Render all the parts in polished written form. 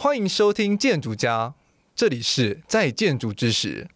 欢迎收听建筑家，这里是在建筑之时。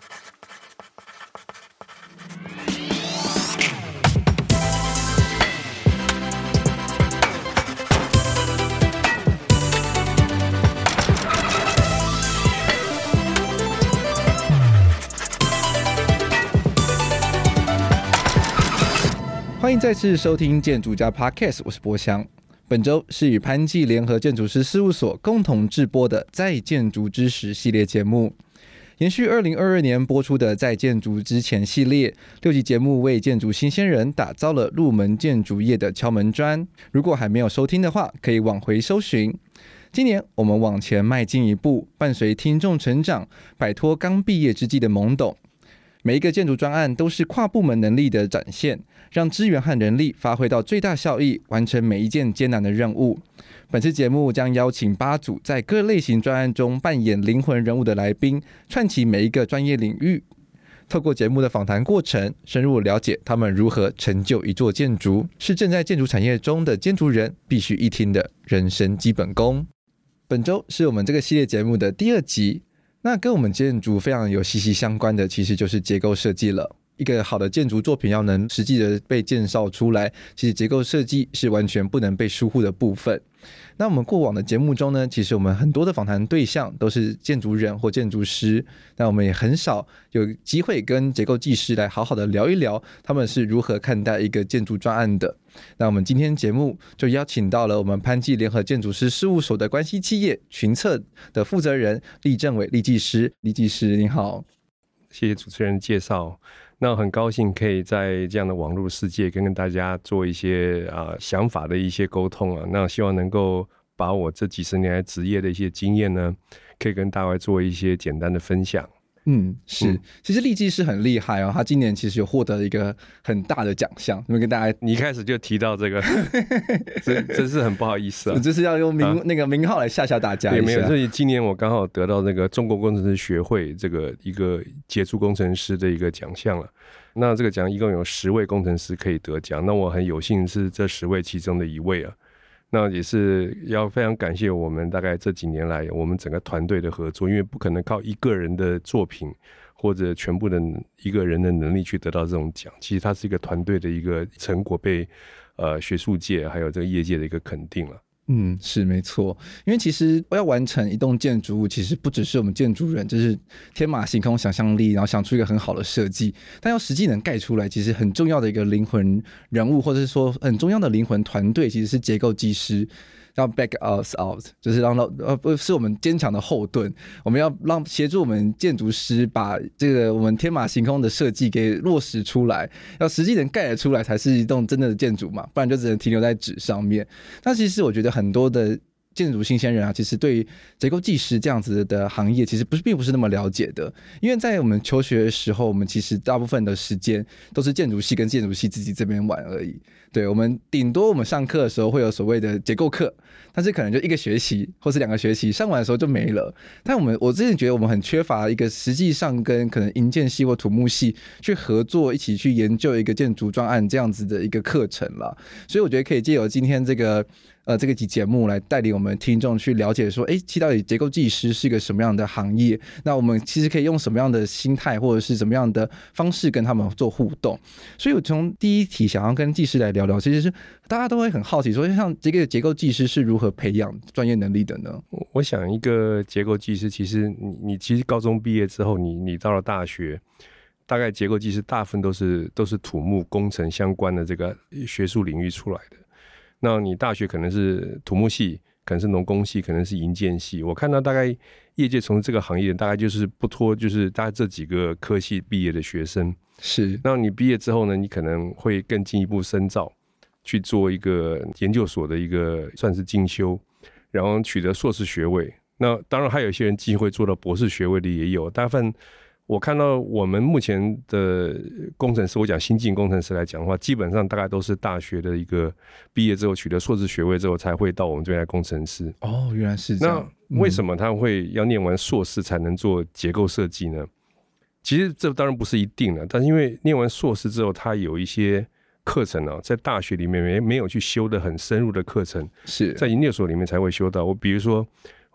欢迎再次收听建筑家 Podcast， 我是博翔。本周是与潘记联合建筑师事务所共同制播的在建筑之时系列节目，延续2022年播出的在建筑之前系列6集节目，为建筑新鲜人打造了入门建筑业的敲门砖。如果还没有收听的话，可以往回搜寻。今年我们往前迈进一步，伴随听众成长，摆脱刚毕业之际的懵懂。每一个建筑专案都是跨部门能力的展现，让资源和人力发挥到最大效益，完成每一件艰难的任务。本次节目将邀请8组在各类型专案中扮演灵魂人物的来宾，串起每一个专业领域。透过节目的访谈过程，深入了解他们如何成就一座建筑，是正在建筑产业中的建筑人必须一听的人生基本功。本周是我们这个系列节目的第2集。那跟我们建筑非常有息息相关的，其实就是结构设计了。一个好的建筑作品要能实际的被介绍出来，其实结构设计是完全不能被疏忽的部分。那我们过往的节目中呢，其实我们很多的访谈对象都是建筑人或建筑师，那我们也很少有机会跟结构技师来好好的聊一聊他们是如何看待一个建筑专案的。那我们今天节目就邀请到了我们潘记联合建筑师事务所的关系企业群策的负责人厉正伟厉技师。厉技师你好。 谢谢主持人介绍。那很高兴可以在这样的网络世界跟大家做一些想法的一些沟通啊。那希望能够把我这几十年来职业的一些经验呢，可以跟大家做一些简单的分享。 是，其实厉技师很厉害哦，他今年其实有获得一个很大的奖项，能跟大家。 你一开始就提到这个，真是很不好意思啊， 就是要用那个名号来吓大家一下。 也没有，所以今年我刚好得到那个中国工程师学会这个一个杰出工程师的一个奖项了。那这个奖一共有10位工程师可以得奖，那我很有幸是这10位其中的一位啊。那也是要非常感谢我们大概这几年来我们整个团队的合作，因为不可能靠一个人的作品或者全部的一个人的能力去得到这种奖，其实它是一个团队的一个成果，被学术界还有这个业界的一个肯定了。 是没错，因为其实要完成一栋建筑物，其实不只是我们建筑人就是天马行空想象力，然后想出一个很好的设计，但要实际能盖出来，其实很重要的一个灵魂人物，或者是说很重要的灵魂团队，其实是结构技师。要 back us out， 就是是我们坚强的后盾。我们要协助我们建筑师把这个我们天马行空的设计给落实出来，要实际能盖得出来才是一栋真的建筑嘛，不然就只能停留在纸上面。那其实我觉得很多的建筑新鲜人啊，其实对于结构技师这样子的行业其实并不是那么了解的，因为在我们求学的时候，我们其实大部分的时间都是建筑系跟建筑系自己这边玩而已。对，我们顶多我们上课的时候会有所谓的结构课，但是可能就1个学期或是2个学期上完的时候就没了。但我之前觉得我们很缺乏一个实际上跟可能营建系或土木系去合作，一起去研究一个建筑专案这样子的一个课程啦。所以我觉得可以借由今天这个集节目来带领我们听众去了解说，到底结构技师是一个什么样的行业？那我们其实可以用什么样的心态或者是什么样的方式跟他们做互动？所以我从第一题想要跟技师来聊聊，其实是大家都会很好奇说，像这个结构技师是如何培养专业能力的呢？ 我想一个结构技师，其实你其实高中毕业之后，你到了大学，大概结构技师大部分都是土木工程相关的这个学术领域出来的。那你大学可能是土木系，可能是农工系，可能是营建系。我看到大概业界从事这个行业大概就是不脱就是大概这几个科系毕业的学生。 是， 那你毕业之后呢，你可能会更进一步深造，去做一个研究所的一个算是进修，然后取得硕士学位。那当然还有一些人机会做到博士学位的也有，大部分我看到我们目前的工程师，我讲新进工程师来讲的话，基本上大概都是大学的一个毕业之后取得硕士学位之后才会到我们这边来工程师。 哦，原来是这样。 那为什么他会要念完硕士才能做结构设计呢？其实这当然不是一定的，但是因为念完硕士之后，他有一些课程啊，在大学里面没有去修的很深入的课程， 是在研究所里面才会修到。我比如说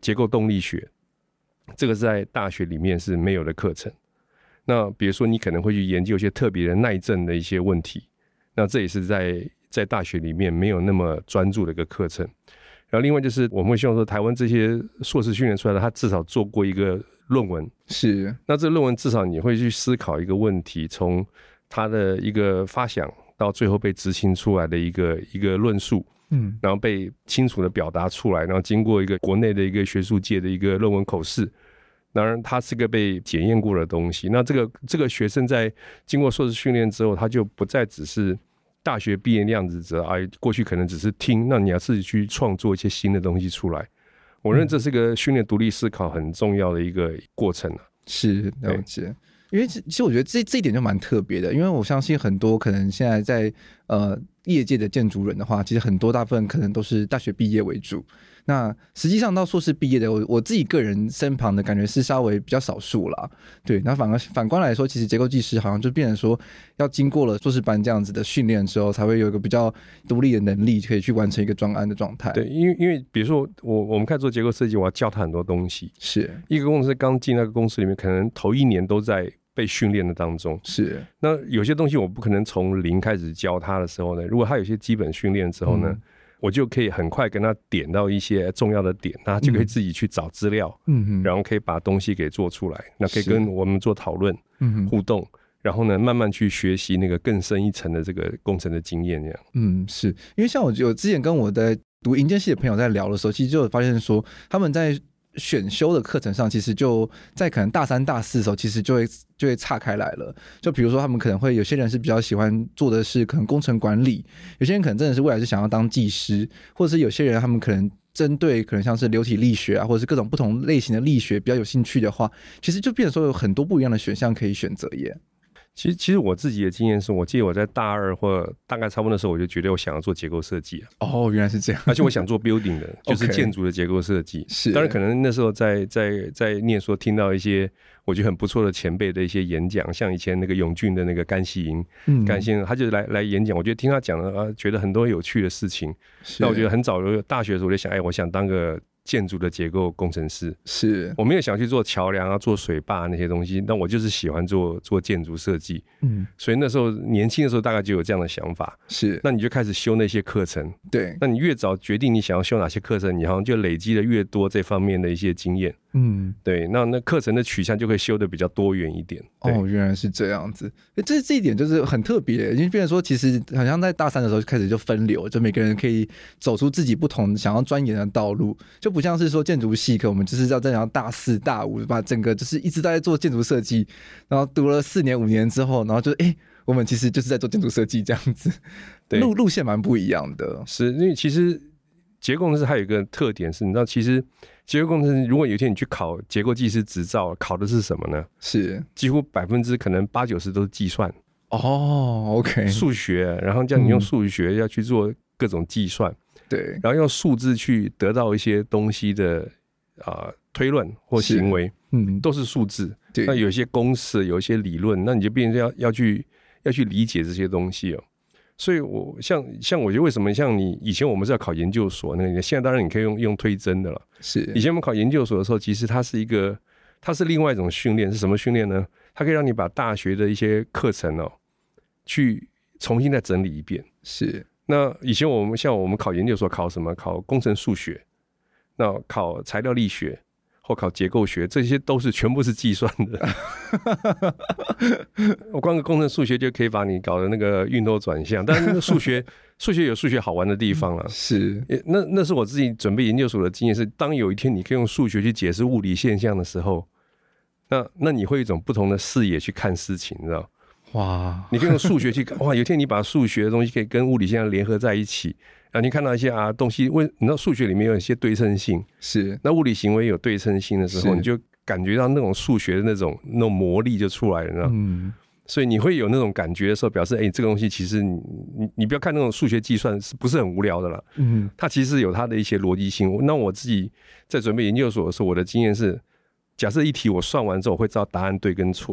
结构动力学，这个是在大学里面是没有的课程。那比如说你可能会去研究一些特别的耐震的一些问题，那这也是在大学里面没有那么专注的一个课程。然后另外就是我们会希望说台湾这些硕士训练出来的，他至少做过一个论文， 是， 那这个论文至少你会去思考一个问题，从他的一个发想到最后被执行出来的一个论述，然后被清楚的表达出来，然后经过一个国内的一个学术界的一个论文口试，当然它是个被检验过的东西。那这个学生在经过硕士训练之后，他就不再只是大学毕业那样子过去可能只是听，那你要自己去创作一些新的东西出来。我认为这是个训练独立思考很重要的一个过程。 是，了解。因为其实我觉得这一点就蛮特别的，因为我相信很多可能现在在业界的建筑人的话，其实很多大部分可能都是大学毕业为主。那实际上到硕士毕业的，我自己个人身旁的感觉是稍微比较少数啦。对，那反观来说，其实结构技师好像就变成说，要经过了硕士班这样子的训练之后，才会有一个比较独立的能力，可以去完成一个专案的状态。 对，因为比如说我们开始做结构设计，我要教他很多东西。 是一个工程师刚进那个公司里面，可能头1年都在被训练的当中。 是，那有些东西我不可能从零开始教他的时候呢，如果他有些基本训练之后呢，我就可以很快跟他点到一些重要的点，那他就可以自己去找资料，然后可以把东西给做出来，那可以跟我们做讨论、互动，然后呢慢慢去学习那个更深一层的这个工程的经验这样。 是因为像我之前跟我的读营建系的朋友在聊的时候，其实就有发现说他们在选修的课程上，其实就在可能大3、大4的时候，其实就会岔开来了。就比如说，他们可能会有些人是比较喜欢做的是可能工程管理，有些人可能真的是未来是想要当技师，或者是有些人他们可能针对可能像是流体力学啊，或者是各种不同类型的力学比较有兴趣的话，其实就变成说有很多不一样的选项可以选择耶。 其实我自己的经验是，我记得我在大2或大概差不多的时候，我就觉得我想要做结构设计。 哦，原来是这样。 而且我想做 building 的，就是建筑的结构设计。 是， 当然可能那时候在念书听到一些我觉得很不错的前辈的一些演讲，像以前那个永俊的那个甘希营，甘先生他就来演讲，我觉得听他讲了觉得很多有趣的事情。那我觉得很早大学的时候我就想，我想当个建筑的结构工程师。 是， 我没有想去做桥梁做水坝那些东西，但我就是喜欢做建筑设计。所以那时候年轻的时候大概就有这样的想法。 是， 那你就开始修那些课程。 对， 那你越早决定你想要修哪些课程，你好像就累积了越多这方面的一些经验。对，那课程的取向就会修的比较多元一点。 哦，原来是这样子。这一点就是很特别，已经变成说，其实好像在大3的时候开始就分流，就每个人可以走出自己不同想要钻研的道路，就不像是说建筑系，可我们就是要在大4、大5，把整个就是一直在做建筑设计，然后读了4年、5年之后，然后就我们其实就是在做建筑设计这样子，路线蛮不一样的。 是，因为其实结构工程师还有一个特点是，你知道，其实结构工程师如果有一天你去考结构技师执照，考的是什么呢？ 是几乎可能80%-90%都是计算。 哦 ，OK， 数学，然后叫你用数学要去做各种计算。 对， 然后用数字去得到一些东西的推论或行为，都是数字。那有一些公式，有一些理论，那你就变成要去理解这些东西哦。所以我像我觉得为什么像你以前我们是要考研究所，那现在当然你可以用推甄的了。 是， 以前我们考研究所的时候，其实它是另外一种训练，是什么训练呢？它可以让你把大学的一些课程去重新再整理一遍。 是。 那以前我们考研究所考什么？考工程数学，那考材料力学或考结构学，这些都是全部是计算的。我光个工程数学就可以把你搞的那个运动转向，但是数学有数学好玩的地方了。 是， 那是我自己准备研究所的经验是，当有一天你可以用数学去解释物理现象的时候，那你会有一种不同的视野去看事情，你知道？ 哇！ 你可以用数学去哇，有一天你把数学的东西可以跟物理现象联合在一起，然后你看到一些东西，你知道数学里面有一些对称性， 是那物理行为有对称性的时候，你就感觉到那种数学的那种魔力就出来了，你知道？所以你会有那种感觉的时候，表示这个东西其实你不要看那种数学计算是不是很无聊的啦，它其实有它的一些逻辑性。那我自己在准备研究所的时候，我的经验是，假设一题我算完之后，我会知道答案对跟错。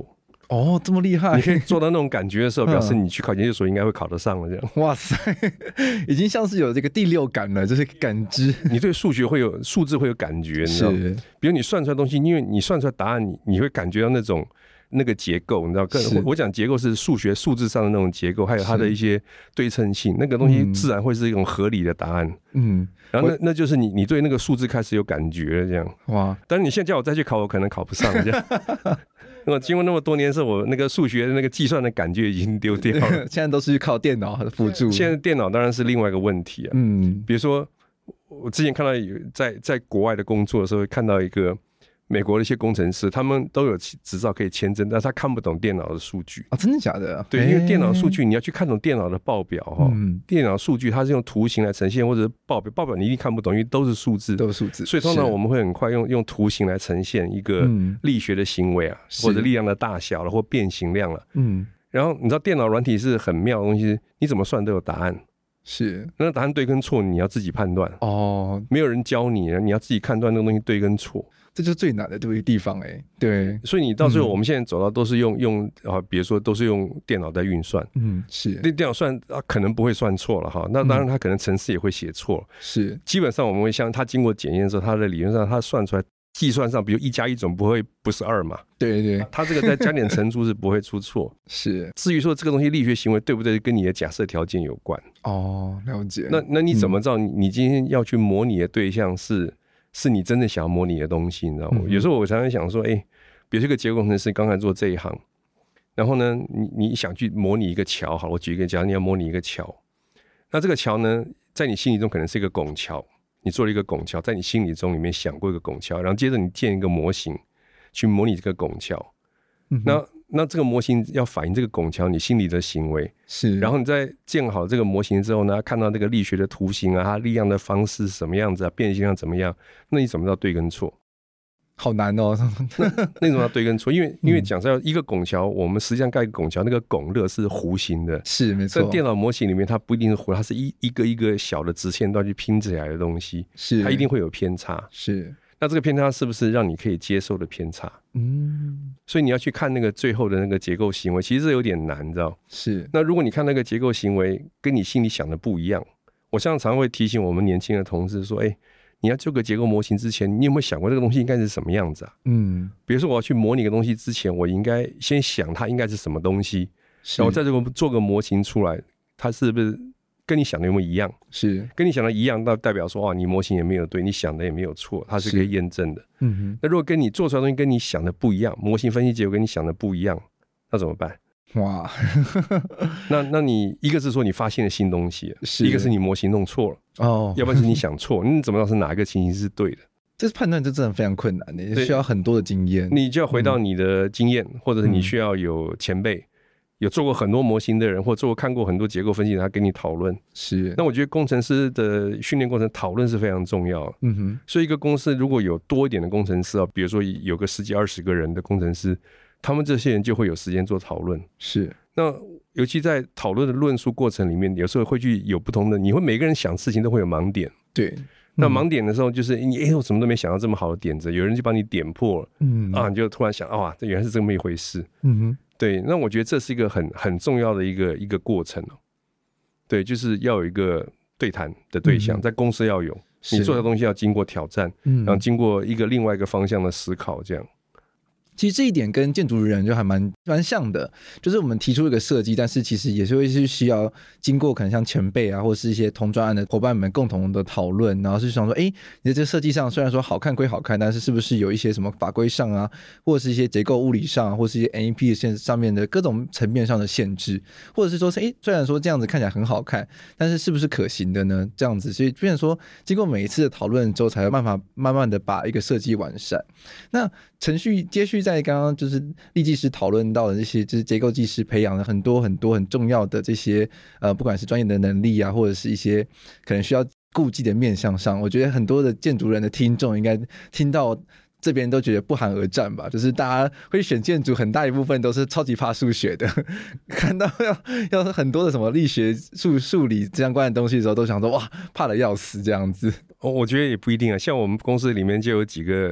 哦，这么厉害！ 你可以做到那种感觉的时候，表示你去考研究所应该会考得上了。这样， 哇塞，已经像是有这个第六感了，就是感知。 你对数学会有数字会有感觉，你知道吗？比如你算出来的东西，因为你算出来答案，你会感觉到那个结构，你知道？我讲结构是数学数字上的那种结构，还有它的一些对称性，那个东西自然会是一种合理的答案。然后那就是你对那个数字开始有感觉了，这样。哇！但是你现在叫我再去考，我可能考不上这样。我经过那么多年之后，我那个数学的那个计算的感觉已经丢掉了。 现在都是靠电脑辅助。 现在电脑当然是另外一个问题啊。比如说我之前看到在国外的工作的时候，看到一个美国的一些工程师，他们都有执照可以签证，但是他看不懂电脑的数据啊，真的假的？ 对，因为电脑数据你要去看懂电脑的报表哈，电脑数据它是用图形来呈现，或者报表你一定看不懂，因为都是数字，所以通常我们会很快用图形来呈现一个力学的行为啊，或者力量的大小了，或变形量了。然后你知道电脑软体是很妙的东西，你怎么算都有答案。 是， 那答案对跟错你要自己判断哦，没有人教你，你要自己判断那个东西对跟错。 这就是最难的地方对， 所以你到最后我们现在走到都是用比如说都是用电脑在运算， 是， 电脑算可能不会算错了哈，那当然它可能程式也会写错， 是， 基本上我们会像它经过检验的时候，它的理论上它算出来计算上，比如1+1总不是2嘛， 对， 它这个再加点乘除是不会出错， 是。 至于说这个东西力学行为对不对，跟你的假设条件有关哦，了解。 那你怎么知道你今天要去模拟的对象是你真正想要模拟的东西，你知道吗？有时候我常常想说，比如这个结构工程师刚才做这一行，然后呢，你想去模拟一个桥，好，我举一个假如你要模拟一个桥，那这个桥呢，在你心里中可能是一个拱桥，你做了一个拱桥，在你心里中里面想过一个拱桥，然后接着你建一个模型去模拟这个拱桥，那这个模型要反映这个拱桥你心里的行为是，然后你在建好这个模型之后呢，看到这个力学的图形啊，它力量的方式是什么样子啊，变形量怎么样，那你怎么知道对跟错？ 好难哦。 那你怎么要对跟错？因为讲到一个拱桥，我们实际上盖一个拱桥，那个拱勒是弧形的， 是没错。 在电脑模型里面，它不一定是弧，它是一个一个小的直线段去拼起来的东西，是它一定会有偏差， 是。 那这个偏差是不是让你可以接受的偏差？所以你要去看那个最后的那个结构行为，其实这有点难，你知道？ 是。 那如果你看那个结构行为跟你心里想的不一样，我常常会提醒我们年轻的同事说：“你要做个结构模型之前，你有没有想过这个东西应该是什么样子啊？”比如说我要去模拟一个东西之前，我应该先想它应该是什么东西，然后再做个模型出来，它是不是跟你想的有没有一样？是跟你想的一样，那代表说你模型也没有对，你想的也没有错，它是可以验证的。那如果跟你做出来的东西跟你想的不一样，模型分析结果跟你想的不一样，那怎么办？哇，那你一个是说你发现了新东西，一个是你模型弄错了哦，要不然是你想错，你怎么知道是哪一个情形是对的？ 这判断就真的非常困难的，需要很多的经验。 你就要回到你的经验，或者是你需要有前辈。有做过很多模型的人，或者看过很多结构分析的人，他跟你讨论。是，那我觉得工程师的训练过程讨论是非常重要的。所以一个公司如果有多一点的工程师比如说有个10几20个人的工程师，他们这些人就会有时间做讨论。是，那尤其在讨论的论述过程里面，有时候会去有不同的，你会每个人想事情都会有盲点。对。那盲点的时候，就是我怎么都没想到这么好的点子，有人就帮你点破了，你就突然想，这原来是这么一回事。对，那我觉得这是一个很重要的一个过程对，就是要有一个对谈的对象，在公司要有，你做的东西要经过挑战，然后经过另外一个方向的思考，这样。 其实这一点跟建筑人就还蛮像的，就是我们提出一个设计，但是其实也是会需要经过可能像前辈啊，或是一些同专案的伙伴们共同的讨论，然后是想说，你的这设计上虽然说好看归好看，但是是不是有一些什么法规上啊，或者是一些结构物理上，或是一些 MEP 上面的各种层面上的限制，或者是说，虽然说这样子看起来很好看，但是是不是可行的呢？这样子，所以变成说，经过每一次的讨论之后，才有办法慢慢的把一个设计完善。那程序接续在刚刚就是立技师讨论到的这些，就是结构技师培养了很多很多很重要的这些不管是专业的能力啊，或者是一些可能需要顾忌的面向上，我觉得很多的建筑人的听众应该听到这边都觉得不寒而战吧，就是大家会选建筑很大一部分都是超级怕数学的，看到要很多的什么力学数理相关的东西的时候，都想说哇怕得要死这样子。 我觉得也不一定啊，像我们公司里面就有几个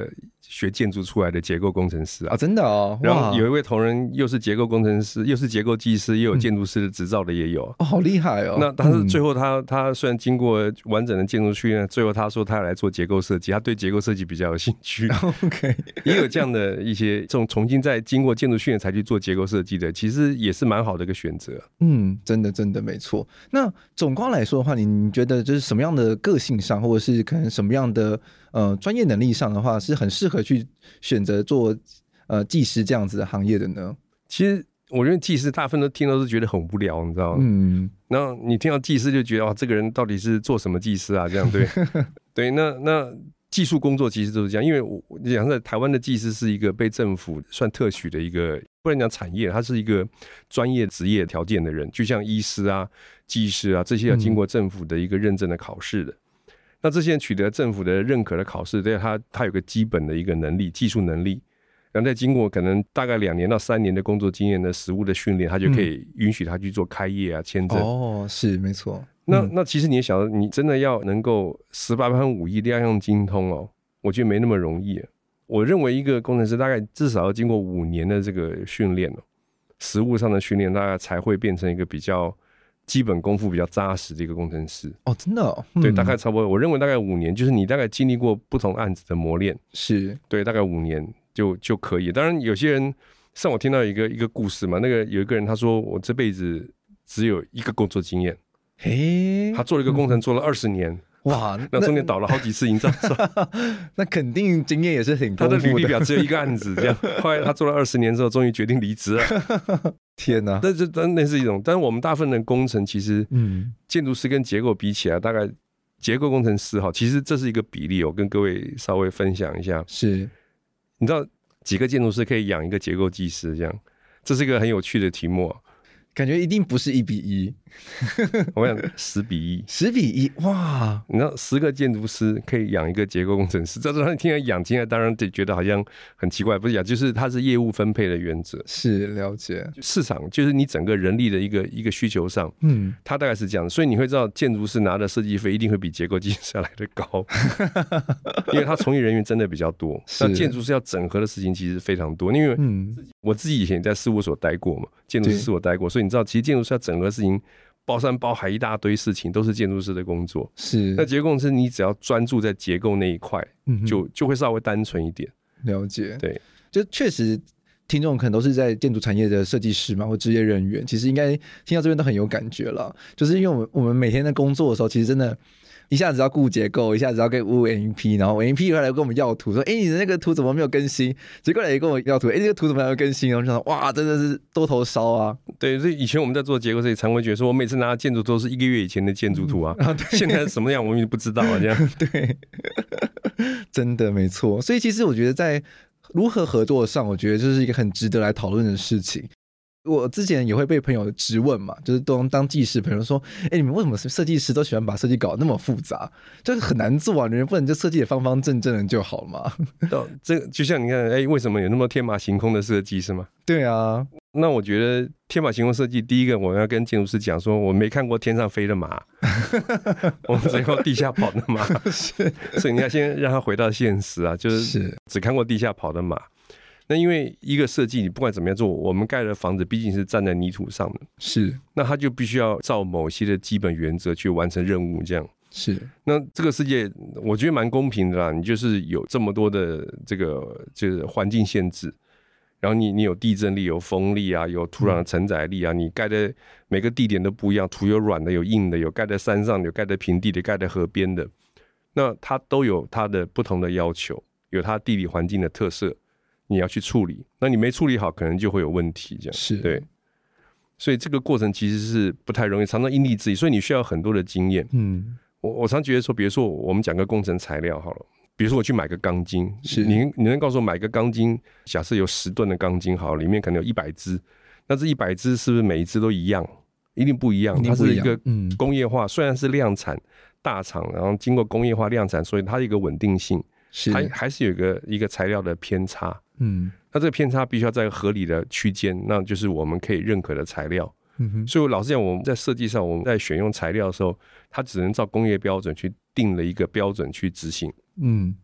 学建筑出来的结构工程师真的哦。 然后有一位同仁又是结构工程师，又是结构技师，也有建筑师的执照的也有。 好厉害哦。 那但是最后他虽然经过完整的建筑训练，最后他说他要来做结构设计，他对结构设计比较有兴趣。 OK， 也有这样的一些这种重新再经过建筑训练才去做结构设计的，其实也是蛮好的一个选择。 真的没错。那总观来说的话，你觉得就是什么样的个性上，或者是可能什么样的专业能力上的话，是很适合去选择做技师这样子的行业的呢？ 其实我觉得技师大部分都听到是觉得很无聊，你知道吗？然后你听到技师就觉得这个人到底是做什么技师啊？这样对对，那技术工作其实都是这样，因为我讲在台湾的技师是一个被政府算特许的一个，不能讲产业，它是一个专业职业条件的人，就像医师啊、技师啊这些要经过政府的一个认证的考试的。那这些人取得政府的认可的考试，对他有个基本的一个能力，技术能力，然后再经过可能大概2年到3年的工作经验的实务的训练，他就可以允许他去做开业啊、签证。 是没错。 那其实你也晓得，你真的要能够18般武艺样样精通我觉得没那么容易。我认为一个工程师大概至少要经过5年的这个训练实务上的训练，大概才会变成一个比较基本功夫比较扎实的一个工程师。 真的对，大概差不多，我认为大概5年，就是你大概经历过不同案子的磨练， 是对， 大概5年就可以。当然有些人，像我听到一个故事嘛，那个有一个人他说我这辈子只有1个工作经验。他做了一个工程做了20年， 哇， 那中间倒了好几次营造那肯定经验也是很丰富的。 他的履历表只有1个案子这样，后来他做了20年之后终于决定离职了。 天哪， 那是一种，但是我们大部分的工程其实建筑师跟结构比起来，大概结构工程师其实这是一个比例，我跟各位稍微分享一下。 是， 你知道几个建筑师可以养一个结构技师，这样这是一个很有趣的题目感觉一定不是1比1。 我想10比1。 10比1，哇！ 你知道10个建筑师可以养一个结构工程师，这让你听来养进来，当然得觉得好像很奇怪，不是养，就是它是业务分配的原则。 是，了解。 市场就是你整个人力的一个需求上，它大概是这样，所以你会知道建筑师拿的设计费一定会比结构技师来的高，因为他从业人员真的比较多。那建筑师要整合的事情其实非常多，因为我自己以前在事务所待过嘛，建筑师事务所待过，所以你知道，其实建筑师要整合的事情包山包海一大堆事情，都是建筑师的工作。 是， 那结构工程师你只要专注在结构那一块，就会稍微单纯一点。 了解， 对， 就确实听众可能都是在建筑产业的设计师嘛，或职业人员，其实应该听到这边都很有感觉了。就是因为我们每天在工作的时候，其实真的一下子要顾结构，一下子要跟MEP，然后 MEP 又来跟我们要图，说你的那个图怎么没有更新？结果来跟我要图，这个图怎么还没有更新？然后就想哇，真的是多头烧啊！ 对，所以以前我们在做结构设计，常会觉得说，我每次拿的建筑都是1个月以前的建筑图现在是什么样我们也不知道这样对，真的没错。所以其实我觉得在如何合作上，我觉得这是一个很值得来讨论的事情。我之前也会被朋友质问嘛，就是当技师朋友说，你们为什么设计师都喜欢把设计搞得那么复杂，就是很难做啊，你们不能就设计的方方正正的就好吗？ 这就像你看，为什么有那么天马行空的设计是吗？ 对啊， 那我觉得天马行空设计，第一个我要跟建筑师讲说，我没看过天上飞的马，我们只看过地下跑的马，所以你要先让他回到现实啊，就是只看过地下跑的马。那因为一个设计，你不管怎么样做，我们盖的房子毕竟是站在泥土上的， 是， 那他就必须要照某些的基本原则去完成任务，这样是。 那这个世界我觉得蛮公平的啦，你就是有这么多的这个就是环境限制，然后你有地震力、有风力啊，有土壤的承载力啊，你盖的每个地点都不一样，土有软的、有硬的，有盖在山上、有盖在平地的、盖在河边的，那它都有它的不同的要求，有它地理环境的特色。你要去处理，那你没处理好，可能就会有问题。这样是对，所以这个过程其实是不太容易，常常因地制宜，所以你需要很多的经验。我常觉得说，比如说我们讲个工程材料好了，比如说我去买个钢筋，你能告诉我买个钢筋，假设有10吨的钢筋好，里面可能有100支，那这100支是不是每一支都一样？一定不一样，它是一个工业化，虽然是量产大厂，然后经过工业化量产，所以它有一个稳定性，它还是有一个材料的偏差。那这个偏差必须要在合理的区间，那就是我们可以认可的材料。所以我老实讲，我们在设计上，我们在选用材料的时候，它只能照工业标准去定了一个标准去执行。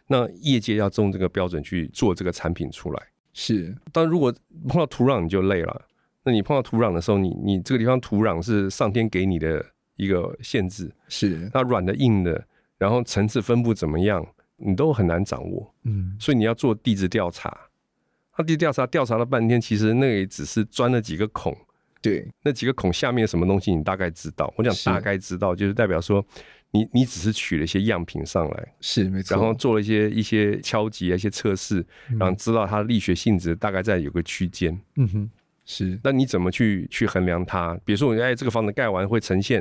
那业界要用这个标准去做这个产品出来。 是， 但如果碰到土壤你就累了。那你碰到土壤的时候，你这个地方土壤是上天给你的一个限制， 是， 那软的硬的，然后层次分布怎么样，你都很难掌握。所以你要做地质调查。那地质调查了半天，其实那也只是钻了几个孔。 对， 那几个孔下面有什么东西，你大概知道。我讲大概知道，就是代表说你只是取了一些样品上来， 是没错， 然后做了一些敲击、一些测试，然后知道它的力学性质大概在有个区间。 是。 那你怎么去衡量它？比如说，这个房子盖完会呈现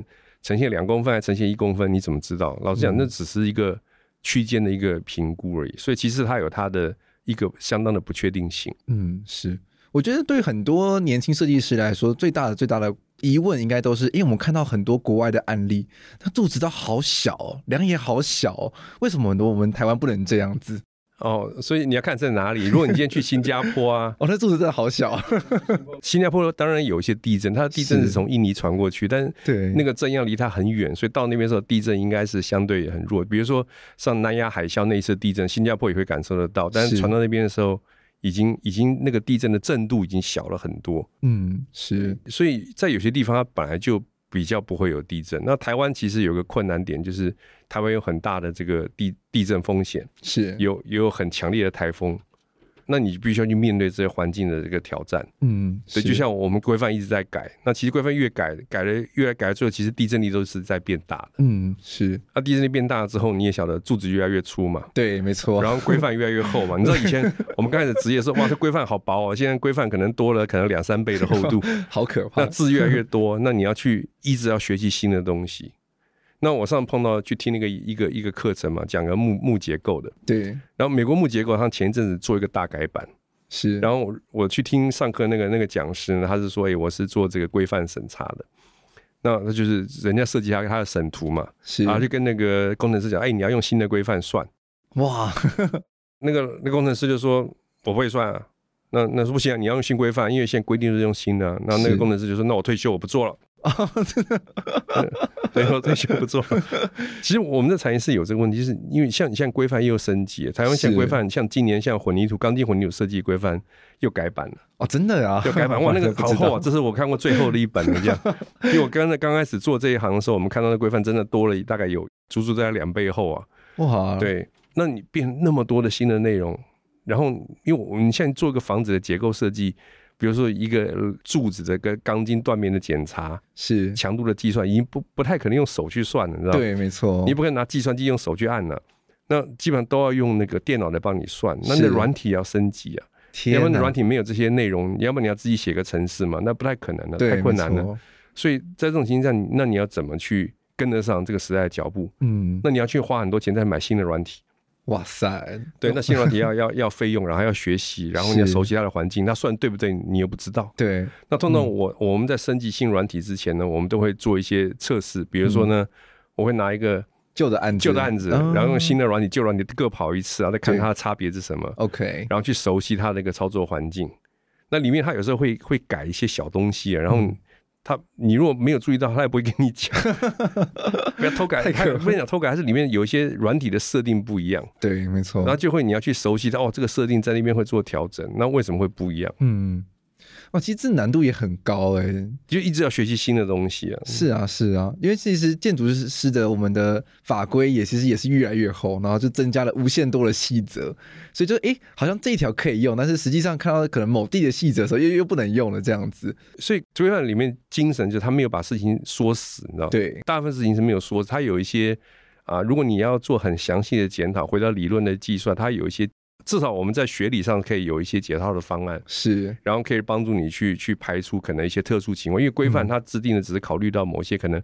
2公分，还呈现1公分，你怎么知道？老实讲，那只是一个区间的一个评估而已。所以其实它有它的一个相当的不确定性。 是。我觉得对很多年轻设计师来说，最大的疑问应该都是，因为我们看到很多国外的案例，它柱子都好小，梁也好小，为什么我们台湾不能这样子？ 所以你要看在哪里。如果你今天去新加坡啊， 那柱子真的好小。 新加坡当然有一些地震，它的地震是从印尼传过去，但是那个震央离它很远，所以到那边的时候地震应该是相对很弱。比如说像南亚海啸那一次地震，新加坡也会感受得到，但是传到那边的时候，已经那个地震的震度已经小了很多。 是。 所以在有些地方它本来就比较不会有地震。那台湾其实有个困难点，就是台湾有很大的这个地震风险， 是有很强烈的台风，那你必须要去面对这些环境的这个挑战。对，就像我们规范一直在改，那其实规范越改越来改最后，其实地震力都是在变大的。 是。 那地震力变大了之后，你也晓得柱子越来越粗嘛， 对，没错。 然后规范越来越厚嘛。你知道以前我们刚开始职业的时候，哇，这规范好薄现在规范可能多了2-3倍的厚度， 好可怕。 那字越来越多，那你要一直要学习新的东西。那我上次碰到去听那个一个课程嘛，讲个木结构的。对。然后美国木结构，他前一阵子做一个大改版。是。然后我去听上课那个讲师呢，他是说，我是做这个规范审查的。那就是人家设计他的审图嘛，是。然后就跟那个工程师讲，你要用新的规范算。哇。那工程师就说，我不会算啊。那说不行啊，你要用新规范，因为现在规定是用新的。那个工程师就说，那我退休，我不做了。真的。对，我退休不做。其实我们的产业是有这个问题，就是因为像你现在规范又升级，台湾现在规范像今年像钢筋混凝土设计规范又改版了。真的啊？又改版。哇，那个好厚啊，这是我看过最厚的一本了。这样，因为我刚开始做这一行的时候，我们看到的规范真的多了大概有足在2倍厚啊。哇。对，那你变那么多的新的内容，然后因为我们现在做一个房子的结构设计。比如说一个柱子的跟钢筋断面的检查，是强度的计算，已经不太可能用手去算了，你知道吗？对，没错。你不可能拿计算机用手去按了，那基本上都要用那个电脑来帮你算。那软体要升级啊，要不然软体没有这些内容，要不然你要自己写个程式嘛，那不太可能了，太困难了。所以在这种情况下，那你要怎么去跟得上这个时代的脚步？那你要去花很多钱再买新的软体。哇塞，对，那新软体要费用，然后要学习，然后你要熟悉它的环境，那算对不对你又不知道。对，那通常我们在升级新软体之前呢，我们都会做一些测试，比如说呢，我会拿一个旧的案子，然后用新的软体、旧软体各跑一次，然后再看它的差别是什么。OK， 然后去熟悉它的一个操作环境。那里面它有时候会改一些小东西，然后你如果没有注意到，他也不会跟你讲。不要偷改，我跟你讲，偷改还是里面有一些软体的设定不一样。对，没错。然后你要去熟悉它，这个设定在那边会做调整，那为什么会不一样？其实这难度也很高就一直要学习新的东西啊。是啊，是啊，因为其实建筑师的我们的法规其实也是越来越厚，然后就增加了无限多的细则，所以就好像这一条可以用，但是实际上看到可能某地的细则的时候又不能用了这样子。所以规范里面精神就是他没有把事情说死，你知道吗？对，大部分事情是没有说死，他有一些如果你要做很详细的检讨，回到理论的计算，它有一些。至少我们在学理上可以有一些解套的方案，是，然后可以帮助你去排除可能一些特殊情况，因为规范它制定的只是考虑到某些可能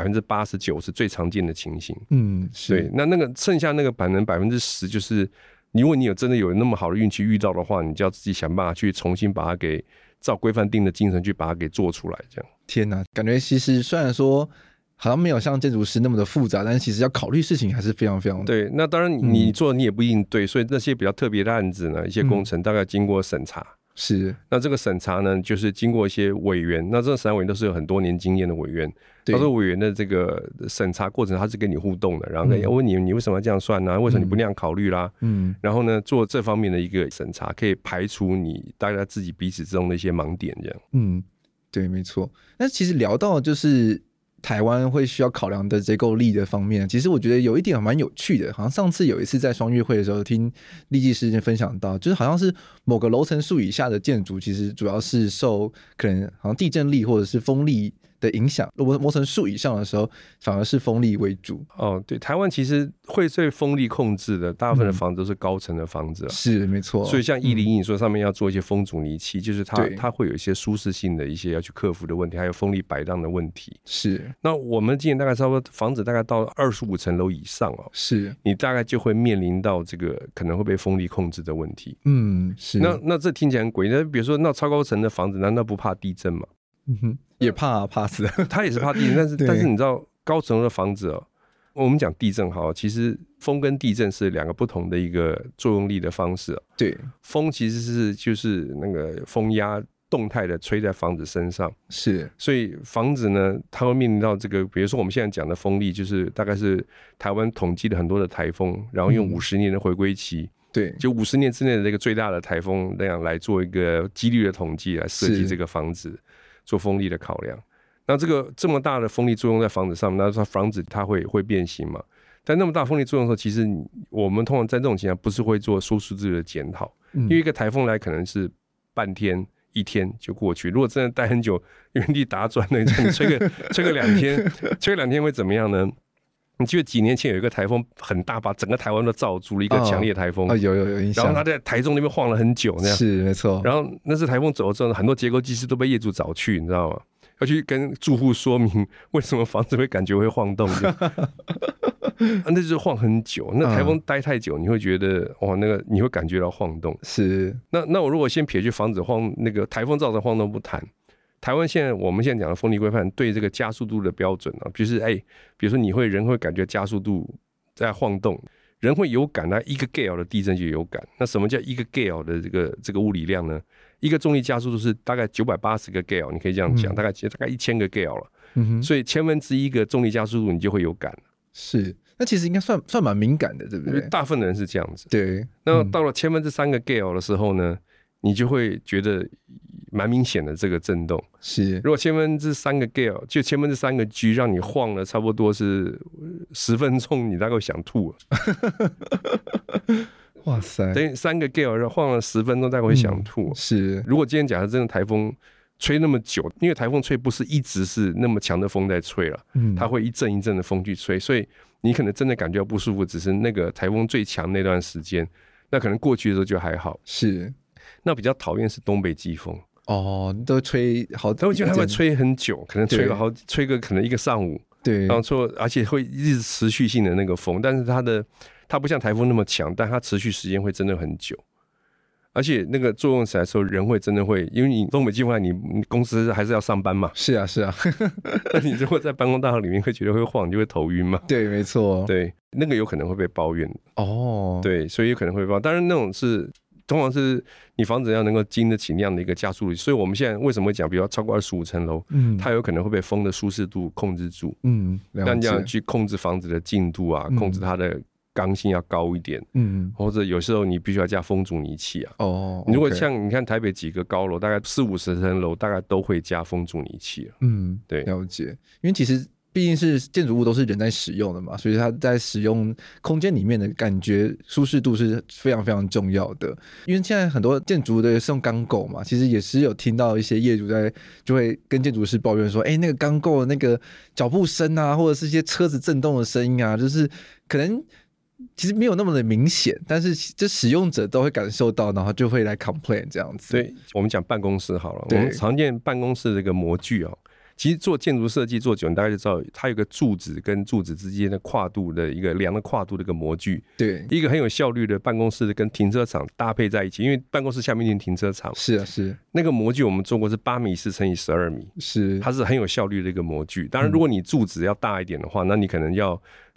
80%-90%最常见的情形，对，那个剩下那个10%就是如果你真的有那么好的运气遇到的话，你就要自己想办法去重新把它给照规范定的精神去把它给做出来，这样。天哪，感觉其实虽然说好像没有像建筑师那么的复杂，但是其实要考虑事情还是非常非常对。那当然你做你也不一定对，所以那些比较特别的案子呢，一些工程大概经过审查， 是。 那这个审查呢，就是经过一些委员，那这个审查委员都是有很多年经验的委员，他说委员的这个审查过程他是跟你互动的，然后问你为什么要这样算呢？为什么你不那样考虑啦？然后呢做这方面的一个审查，可以排除你大家自己彼此之中的一些盲点，这样。 对，没错。那其实聊到就是台湾会需要考量的结构力的方面，其实我觉得有一点蛮有趣的，好像上次有一次在双月会的时候听立技师分享到，就是好像是某个楼层数以下的建筑，其实主要是受可能好像地震力或者是风力的影响，楼层数以上的时候反而是风力为主。 对，台湾其实会对风力控制的大部分的房子都是高层的房子， 是没错。 所以像101你说上面要做一些风阻尼器，就是它会有一些舒适性的一些要去克服的问题，还有风力摆荡的问题。 是。那我们今年大概差不多房子大概到25层楼以上是你大概就会面临到这个可能会被风力控制的问题。 是。 那这听起来很诡异，那比如说那超高层的房子难道不怕地震吗？ 也怕死了。 他也是怕地震，但是你知道高层的房子我们讲地震好，其实风跟地震是两个不同的一个作用力的方式。 对， 风其实就是那个风压动态的吹在房子身上， 是， 所以房子呢，它会面临到这个，比如说我们现在讲的风力，就是大概是台湾统计了很多的台风，然后用50年的回归期。 对， 就50年之内的这个最大的台风那样来做一个几率的统计，来设计这个房子，做风力的考量。那这么大的风力作用在房子上，那房子它会变形嘛？但那么大风力作用的时候，其实我们通常在这种情况不是会做舒适度的检讨，因为一个台风来可能是半天1天就过去，如果真的待很久，原地打转的，你吹个2天，吹个2天会怎么样呢？你记得几年前有一个台风很大，把整个台湾都罩住了，一个强烈台风。 有印象。 然后他在台中那边晃了很久，那样是没错。 然后那次台风走了之后，很多结构技师都被业主找去，你知道吗？要去跟住户说明为什么房子会感觉会晃动。那就是晃很久，那台风待太久，你会觉得那个你会感觉到晃动。 是。 那我如果先撇去房子晃，那个台风造成晃动不谈。台湾我们现在讲的风力规范对这个加速度的标准就是比如说人会感觉加速度在晃动，人会有感，那1个 Gale 的地震就有感。那什么叫1个 Gale 的这个物理量呢？一个重力加速度是大概980个 Gale， 你可以这样讲，大概1000个 Gale 了。所以1/1000个重力加速度你就会有感。 是，那其实应该算蛮敏感的，对不对？ 大部分的人是这样子。 对。 那到了3/1000个 Gale 的时候呢，你就会觉得蛮明显的这个震动。 是， 如果3/1000个 Gale 就3/1000个 G 让你晃了差不多是10分钟，你大概会想吐了。 哇塞， 等于3个 Gale 晃了10分钟，大概会想吐。 是， 如果今天假设真的台风吹那么久，因为台风吹不是一直是那么强的风在吹了，它会一阵一阵的风去吹，所以你可能真的感觉到不舒服，只是那个台风最强那段时间，那可能过去的时候就还好。 是。 那比较讨厌是东北季风。 都吹好， 东北季风它会吹很久，可能吹个可能1个上午。 对。 然后而且会一直持续性的那个风，但是它不像台风那么强，但它持续时间会真的很久。而且那个作用起来的时候，人会真的会，因为你东北季风你公司还是要上班嘛。 是啊。 那你如果在办公大楼里面会觉得会晃，你就会头晕嘛。 对，没错。 对，那个有可能会被抱怨。对，所以有可能会被抱怨。当然那种通常是你房子要能够经得起那样的一个加速率，所以我们现在为什么会讲，比如超过25层楼，它有可能会被风的舒适度控制住。那你要去控制房子的进度啊，控制它的刚性要高一点。或者有时候你必须要加风阻尼器啊。你如果像你看台北几个高楼，大概40-50层楼，大概都会加风阻尼器了。 对，了解。因为其实毕竟是建筑物都是人在使用的嘛，所以它在使用空间里面的感觉舒适度是非常非常重要的。因为现在很多建筑的是用钢构嘛，其实也是有听到一些业主就会跟建筑师抱怨说，那个钢构的那个脚步声啊，或者是一些车子震动的声音啊，就是可能其实没有那么的明显，但是这使用者都会感受到，然后就会来 complain 这样子。 对，我们讲办公室好了，我们常见办公室的一个模具其实做建筑设计做久，你大概就知道，它有个柱子跟柱子之间的跨度的一个量的跨度的一个模具。 对， 一个很有效率的办公室跟停车场搭配在一起，因为办公室下面停车场。 是。 那个模具我们做过是8.4米乘以12米， 是， 它是很有效率的一个模具。当然，如果你柱子要大一点的话，那你可能要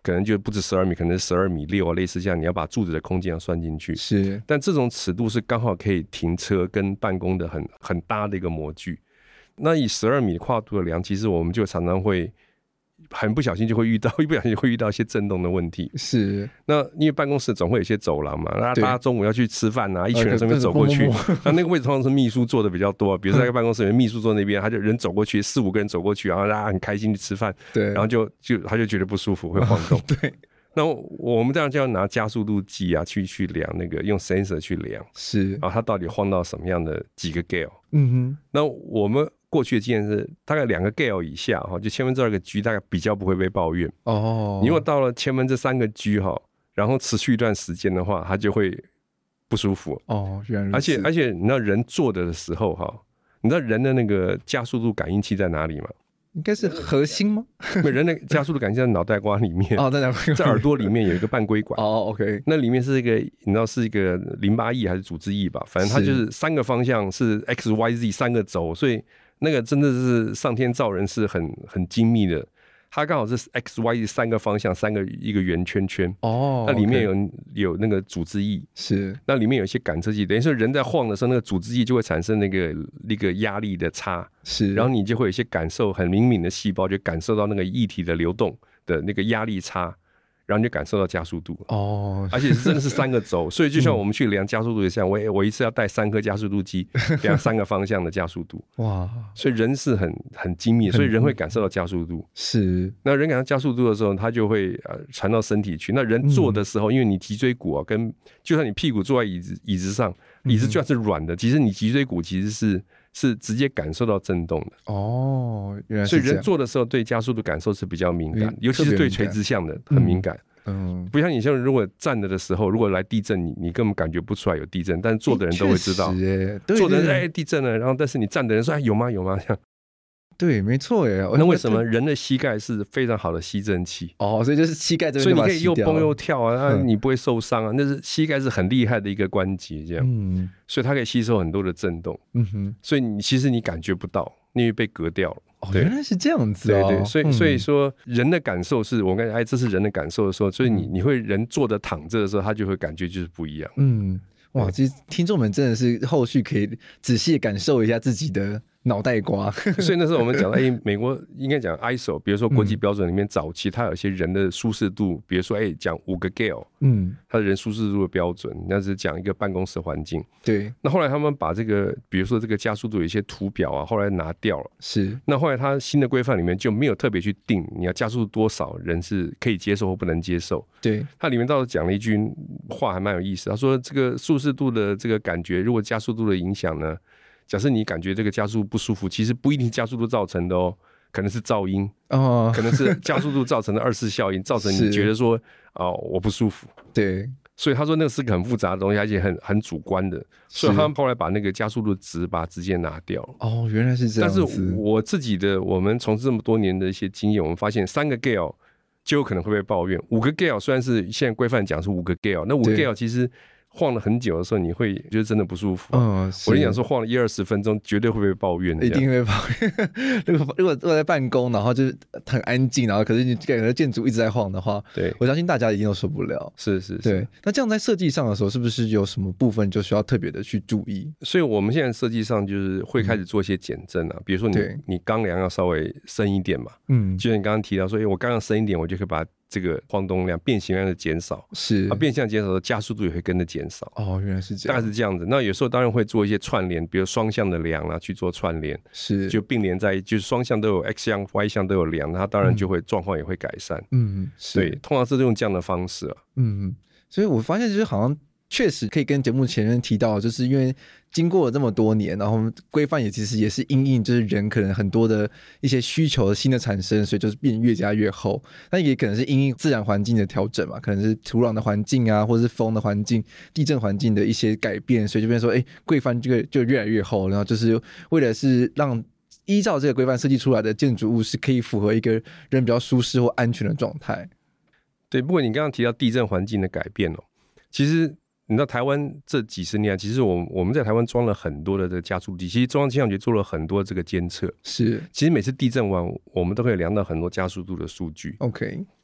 可能就不止12米，可能是12.6米啊，类似这样，你要把柱子的空间要算进去。 是， 但这种尺度是刚好可以停车跟办公的很搭的一个模具。那以12米跨度的量，其实我们就常常会很不小心就会遇到，一不小心会遇到一些震动的问题。 是， 那因为办公室总会有一些走廊嘛，那大家中午要去吃饭啊，一群人从那边走过去，那个位置通常是秘书坐的比较多，比如说在办公室里面秘书坐那边，他就人走过去4、5个人走过去，然后大家很开心去吃饭， 对， 然后他就觉得不舒服，会晃动。 对， 那我们这样就要拿加速度计啊去量那个，用 sensor 去量， 是， 然后它到底晃到什么样的几个 gale。那我们过去的经验是大概2个 gale 以下就2/1000个 G 大概比较不会被抱怨。你如果到了3/1000个 G 然后持续一段时间的话，它就会不舒服。 原来如此。 而且你知道人坐的时候你知道人的那个加速度感应器在哪里吗？ 应该是核心吗？ 人的加速度感应器在脑袋瓜里面在耳朵里面有一个半规管。 OK， 那里面是一个你知道是一个淋巴液还是组织液吧？反正它就是3个方向是 XYZ 3个轴，所以那个真的是上天造人是很精密的。它刚好是 XYZ 3个方向一个圆圈圈。那里面有那个组织液， 是， 那里面有一些感测器，等于说人在晃的时候，那个组织液就会产生那个压力的差， 是， 然后你就会有一些感受，很灵敏的细胞就感受到那个液体的流动的那个压力差。然后你就感受到加速度而且真的是3个轴，所以就像我们去量加速度也像我一次要带3颗加速度机量3个方向的加速度。哇！所以人是很精密的，所以人会感受到加速度。 是， 那人感到加速度的时候，他就会传到身体去。那人坐的时候，因为你脊椎骨跟就算你屁股坐在椅子上，椅子就算是软的，其实你脊椎骨其实是直接感受到震动的。 原来是这样。 所以人坐的时候对加速度感受是比较敏感，尤其是对垂直向的很敏感。不像你像如果站着的时候，如果来地震，你根本感觉不出来有地震，但是坐的人都会知道。坐的人地震了，然后但是你站的人说有吗这样。 对，没错耶。 那为什么人的膝盖是非常好的吸震器？ 所以就是膝盖这边， 所以你可以又蹦又跳你不会受伤那是膝盖是很厉害的一个关节，这样。所以它可以吸收很多的震动。所以其实你感觉不到，因为被隔掉了。 原来是这样子。 对，所以说人的感受是我刚才这是人的感受的时候，所以你会人坐着躺着的时候，他就会感觉就是不一样。 哇，其实听众们真的是后续可以仔细感受一下自己的脑袋瓜。 所以那时候我们讲到美国应该讲 ISO， 比如说国际标准里面早期它有一些人的舒适度，比如说讲5个 gale， 它的人舒适度的标准，那是讲一个办公室环境。 对。 那后来他们把这个比如说这个加速度有一些图表后来拿掉了。 是。 那后来它新的规范里面就没有特别去定你要加速度多少人是可以接受或不能接受。 对。 它里面倒是讲了一句话还蛮有意思，他说这个舒适度的这个感觉，如果加速度的影响呢，假设你感觉这个加速度不舒服，其实不一定加速度造成的可能是噪音可能是加速度造成的二次效应，造成你觉得说我不舒服。 对， 所以他说那个是个很复杂的东西，而且很主观的，所以他们后来把那个加速度值把它直接拿掉了。 原来是这样子。 但是我自己的我们从事这么多年的一些经验，我们发现3个 gale 就有可能会被抱怨，5个 gale 虽然是现在规范讲是5个 gale， 那5个 gale 其实晃了很久的时候，你会觉得真的不舒服。我跟你讲说，晃了10-20分钟，绝对会被抱怨的。 一定会抱怨。如果在办公，然后就是很安静，然后可是你感觉建筑一直在晃的话，对，我相信大家一定都受不了。 是。 对，那这样在设计上的时候，是不是有什么部分就需要特别的去注意？ 所以我们现在设计上就是会开始做一些减震比如说你钢梁要稍微深一点嘛。就像你刚刚提到说，我钢梁深一点，我就可以把这个晃动量、变形量的减少。 是变形量减少的加速度也会跟着减少。 原来是这样， 大概是这样子。那有时候当然会做一些串联，比如双向的梁去做串联， 是就并联在，就是双向都有 X 向、Y 向都有梁，它当然就会状况也会改善。对，通常是用这样的方式所以我发现就是好像确实可以跟节目前面提到，就是因为经过了这么多年，然后规范也其实也是因应就是人可能很多的一些需求的新的产生，所以就是变越加越厚。但也可能是因应自然环境的调整嘛，可能是土壤的环境或者是风的环境、地震环境的一些改变，所以就变成说规范这个就越来越厚，然后就是为了是让依照这个规范设计出来的建筑物是可以符合一个人比较舒适或安全的状态。 对，不过你刚刚提到地震环境的改变其实你知道台湾这几十年，其实我们在台湾装了很多的这个加速器，其实中央气象局做了很多这个监测。 是， 其实每次地震完，我们都可以量到很多加速度的数据。 OK，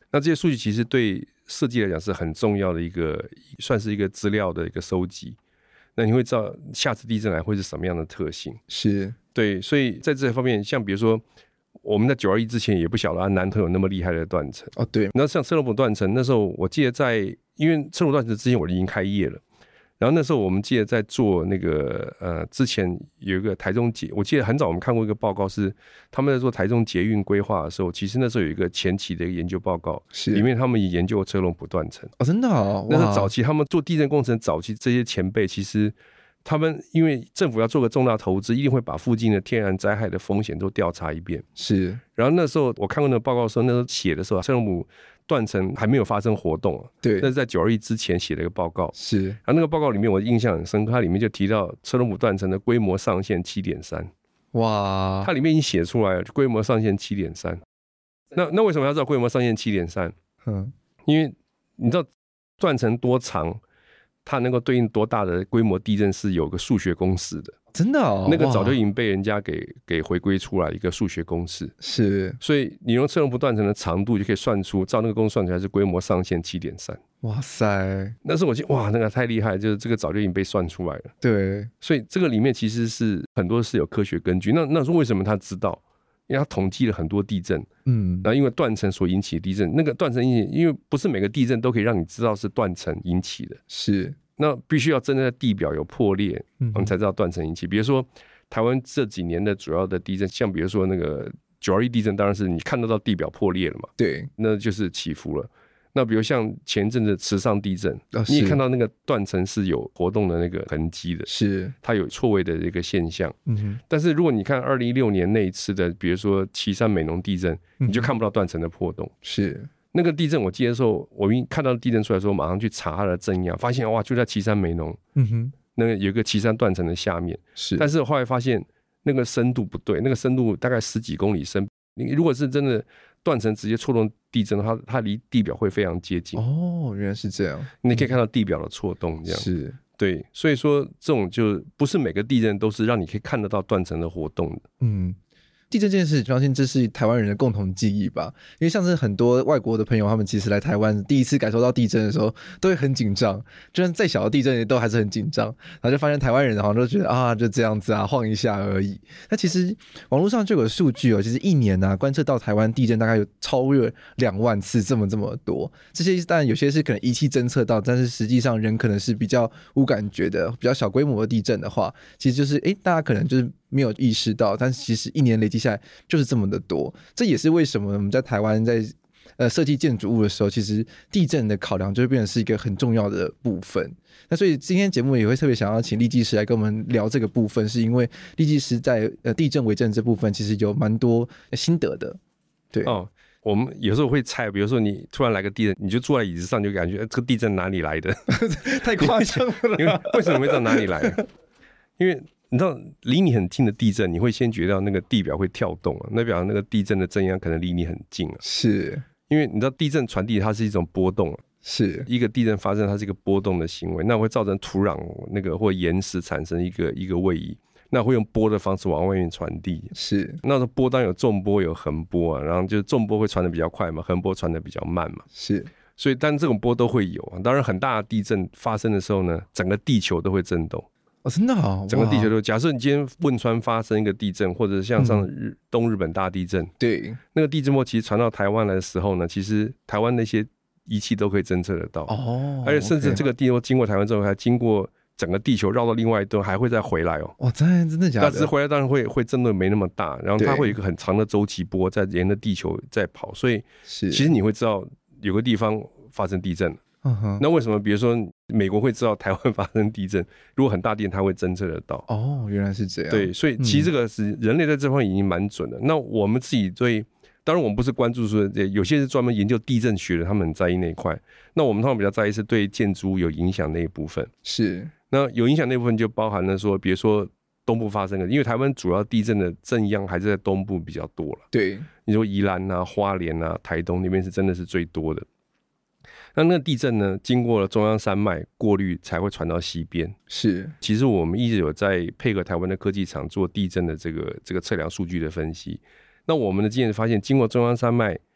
那这些数据其实对设计来讲是很重要的一个，算是一个资料的一个收集。那你会知道下次地震来会是什么样的特性。 是，对， 所以在这方面，像比如说我们在921之前也不晓得南投有那么厉害的断层。 哦，对。 那像车龙埔断层，那时候我记得因为车龙埔断层之前我已经开业了。然后那时候我们记得在做那个之前有一个台中我记得很早我们看过一个报告，是他们在做台中捷运规划的时候，其实那时候有一个前期的一个研究报告，里面他们也研究车龙埔断层。 哦，真的哦， 那是早期他们做地震工程早期这些前辈，其实他们因为政府要做个重大投资，一定会把附近的天然灾害的风险都调查一遍。 是， 然后那时候我看过那个报告的时候，那时候写的时候车龙埔断层还没有发生活动。 对， 那是在921之前写了一个报告。 是， 然后那个报告里面我印象很深刻，它里面就提到车龙埔断层的规模上限 7.3。 哇， 它里面已经写出来了，规模上限 7.3。 那为什么要知道规模上限 7.3？ 因为你知道断层多长，它能够对应多大的规模地震是有个数学公式的。 真的哦， 那个早就已经被人家给回归出来一个数学公式。 是， 所以你用车龙埔断层的长度就可以算出，照那个公式算出来是规模上限 7.3。 哇塞， 那时候我觉得哇，那个太厉害，就是这个早就已经被算出来了。 对， 所以这个里面其实是很多是有科学根据。那是为什么他知道？因为他统计了很多地震，然后因为断层所引起的地震，那个断层引起，因为不是每个地震都可以让你知道是断层引起的， 是， 那必须要真的在地表有破裂，我们才知道断层引起。比如说台湾这几年的主要的地震，像比如说那个921地震，当然是你看得到地表破裂了嘛， 对， 那就是起伏了。那比如像前阵子池上地震，你也看到那个断层是有活动的那个痕迹的， 是， 它有错位的一个现象。但是如果你看2016年那一次的，比如说旗山美浓地震，你就看不到断层的破洞。 是， 那个地震我记得的时候，我一看到地震出来的时候，马上去查它的震央，发现哇，就在旗山美浓，那个有一个旗山断层的下面。 是， 但是后来发现那个深度不对，那个深度大概10几公里深。你如果是真的断层直接戳动地震，它离地表会非常接近。 哦，原来是这样。 你可以看到地表的错动，这样是， 对。所以说这种就不是每个地震都是让你可以看得到断层的活动的。 地震这件事，相信这是台湾人的共同记忆吧。因为像是很多外国的朋友，他们其实来台湾第一次感受到地震的时候，都会很紧张，就算再小的地震也都还是很紧张。然后就发现台湾人好像都觉得啊，就这样子啊，晃一下而已。那其实网络上就有数据哦，其实一年啊，观测到台湾地震大概有超越2万次，这么多。这些当然有些是可能仪器侦测到，但是实际上人可能是比较无感觉的，比较小规模的地震的话，其实就是大家可能就是没有意识到，但是其实一年累积下来就是这么的多。这也是为什么我们在台湾在设计建筑物的时候，其实地震的考量就会变成是一个很重要的部分。那所以今天节目也会特别想要请立技师来跟我们聊这个部分，是因为立技师在地震为震这部分其实有蛮多心得的。对哦， 我们有时候会猜，比如说你突然来个地震，你就坐在椅子上就感觉这个地震哪里来的？ 太夸张了。 因为为什么会知道哪里来的？因为你知道离你很近的地震，你会先觉得那个地表会跳动啊，那表示那个地震的震央可能离你很近啊。 是， 因为你知道地震传递它是一种波动， 是一个地震发生它是一个波动的行为，那会造成土壤那个或岩石产生一个位移，那会用波的方式往外面传递。 是， 那波当然有纵波有横波啊，然后就是纵波会传得比较快嘛，横波传得比较慢嘛。 是， 所以但这种波都会有。当然很大的地震发生的时候呢，整个地球都会震动。 哦，真的哦， 整个地球都，假设你今天汶川发生一个地震，或者像上东日本大地震， 对， 那个地震波其实传到台湾来的时候呢，其实台湾那些仪器都可以侦测得到。 哦， 而且甚至这个地震波经过台湾之后，还经过整个地球绕到另外一端，还会再回来哦。 哇，真的假的？ 但是回来当然会震动没那么大，然后它会有一个很长的周期波在沿着地球在跑，所以其实你会知道有个地方发生地震。那为什么比如说美国会知道台湾发生地震，如果很大地震它会侦测得到？ 哦，原来是这样。 对，所以其实这个是人类在这方面已经蛮准的。那我们自己当然我们不是关注说有些是专门研究地震学的，他们很在意那一块。那我们通常比较在意是对建筑有影响那一部分。 是， 那有影响那部分就包含了说，比如说东部发生的，因为台湾主要地震的震央还是在东部比较多了。 对， 你说宜兰啊、花莲啊、台东那边是真的是最多的。那个地震呢，经过了中央山脉过滤才会传到西边。 是， 其实我们一直有在配合台湾的科技厂做地震的这个测量数据的分析。那我们的经验发现，经过中央山脉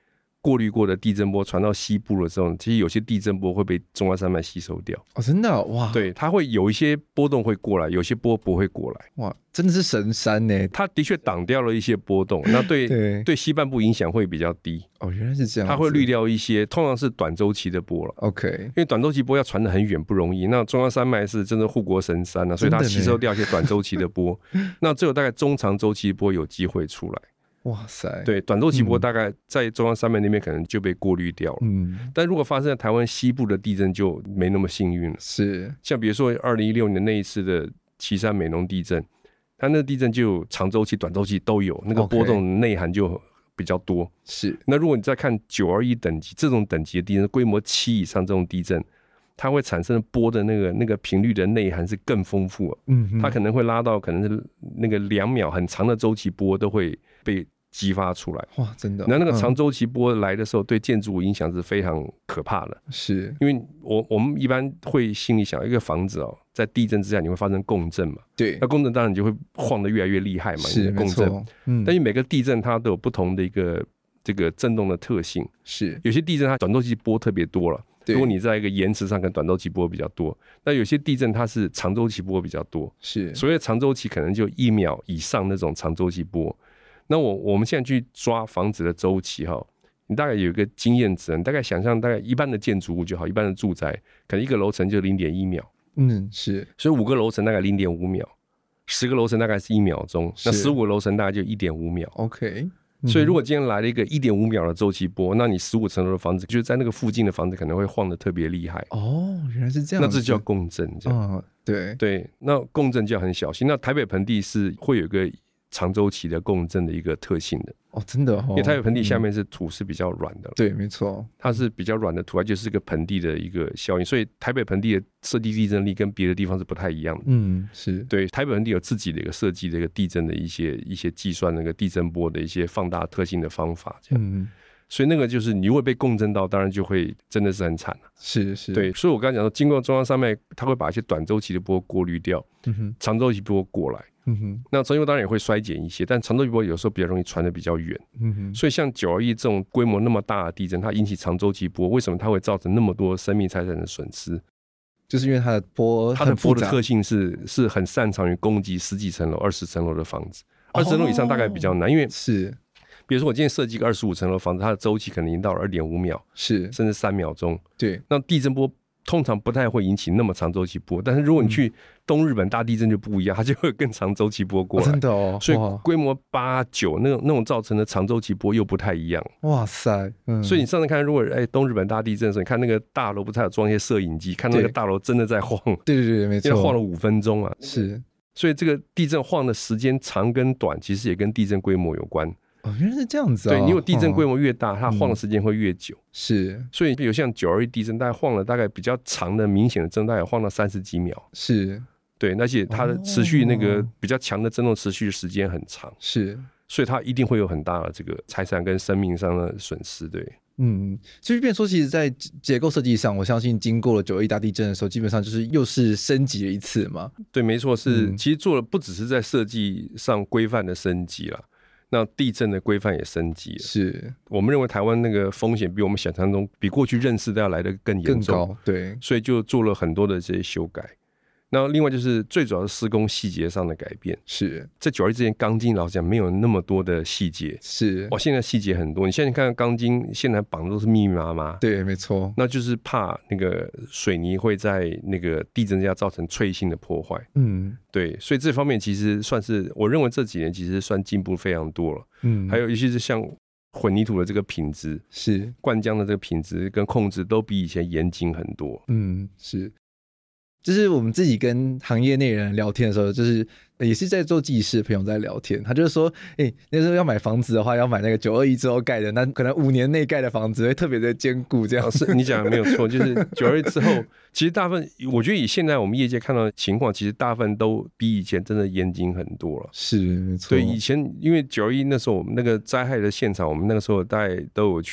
过滤过的地震波传到西部的时候，其实有些地震波会被中央山脉吸收掉。 哦，真的哦，哇， 对，它会有一些波动会过来，有些波不会过来。 哇，真的是神山呢。 它的确挡掉了一些波动，那对西半部影响会比较低。 哦，原来是这样子。 它会滤掉一些，通常是短周期的波了。 OK， 因为短周期波要传得很远不容易，那中央山脉是真的护国神山啊，所以它吸收掉一些短周期的波，那只有大概中长周期波有机会出来。 哇塞， 对，短周期波大概在中央山脉那边可能就被过滤掉了。但如果发生在台湾西部的地震就没那么幸运了。 是， 像比如说2016年那一次的旗山美浓地震，它那个地震就有长周期、短周期都有，那个波动内涵就比较多。 是， 那如果你再看921等级这种等级的地震，规模7以上这种地震，它会产生波的那个频率的内涵是更丰富。它可能会拉到可能是那个2秒很长的周期波都会被激发出来。 哇，真的。 那个长周期波来的时候，对建筑物影响是非常可怕的。 是， 因为我们一般会心里想，一个房子在地震之下你会发生共振嘛？ 对， 那共振当然你就会晃得越来越厉害嘛。 是， 共振。但是每个地震它都有不同的一个这个震动的特性。 是， 有些地震它短周期波特别多了。如果你在一个岩石上，可能短周期波比较多。那有些地震它是长周期波比较多。 是， 所谓的长周期可能就1秒以上那种长周期波。那我们现在去抓房子的周期你大概有一个经验值，你大概想象大概一般的建筑物就好，一般的住宅可能1个楼层就 0.1 秒。 是， 所以5个楼层大概 0.5 秒，10个楼层大概是1秒钟，那15个楼层大概就 1.5 秒。 OK。 所以如果今天来了一个 1.5 秒的周期波，那你15层楼的房子就是在那个附近的房子可能会晃得特别厉害。 哦，原来是这样子。 那这就叫共振。对，那共振就要很小心。那台北盆地是会有一个长周期的共振的一个特性的。 真的。 因为台北盆地下面是土是比较软的。 对，没错， 它是比较软的土，而且是个盆地的一个效应，所以台北盆地的设计地震力跟别的地方是不太一样的。 是对，台北盆地有自己的一个设计的一个地震的一些计算那个地震波的一些放大特性的方法。所以那个就是你如果被共振到，当然就会真的是很惨。 是， 对，所以我刚才讲说，经过中央山脉，它会把一些短周期的波过滤掉，长周期波过来。那长周期当然也会衰减一些，但长周期波有时候比较容易传得比较远。所以像921这种规模那么大的地震，它引起长周期波，为什么它会造成那么多生命财产的损失？ 就是因为它的波的特性是很擅长于攻击10几层楼、20层楼的房子。20层楼以上大概比较难，因为是。 比如说我今天设计个25层楼房子，它的周期可能已经到了 2.5 秒， 是， 甚至3秒钟。 对， 那地震波通常不太会引起那么长周期波，但是如果你去东日本大地震就不一样，它就会更长周期波过来。 真的所以规模8、9那种造成的长周期波又不太一样。 哇塞， 所以你上次看，如果东日本大地震的时候，你看那个大楼不是还有装一些摄影机，看那个大楼真的在晃。 对，没错， 因为晃了5分钟啊。 是， 所以这个地震晃的时间长跟短，其实也跟地震规模有关。 原来是这样子。 对，你有地震规模越大，它晃的时间会越久。 是， 所以比如像921地震，大概晃了大概比较长的明显的震，大概晃到30几秒。 是， 对，而且它的持续那个比较强的震动持续的时间很长。 是， 所以它一定会有很大的这个财产跟生命上的损失。对。 所以变说，其实在结构设计上，我相信经过了921大地震的时候，基本上就是又是升级了一次嘛。 对，没错，是其实做了不只是在设计上规范的升级啦，那地震的规范也升级了。 是， 我们认为台湾那个风险比我们想象中，比过去认识的要来得更严重， 更高。对， 所以就做了很多的这些修改。那另外就是最主要是施工细节上的改变。 是， 在921之前钢筋老实讲没有那么多的细节。 是， 现在细节很多。你现在看钢筋现在绑的都是密密麻麻。 对，没错。 那就是怕那个水泥会在那个地震下造成脆性的破坏。对，所以这方面其实算是我认为这几年其实算进步非常多了。还有尤其是像混凝土的这个品质， 是灌浆的这个品质跟控制都比以前严谨很多。 是。就是我们自己跟行业内人聊天的时候，就是也是在做技师的朋友在聊天，他就是说那时候要买房子的话，要买那个921之后盖的，那可能5年内盖的房子会特别的坚固这样。 是你讲的没有错，就是921之后其实大部分我觉得以现在我们业界看到的情况，其实大部分都比以前真的严谨很多了。 是，没错。 对，以前因为921那时候我们那个灾害的现场，我们那个时候大概都有去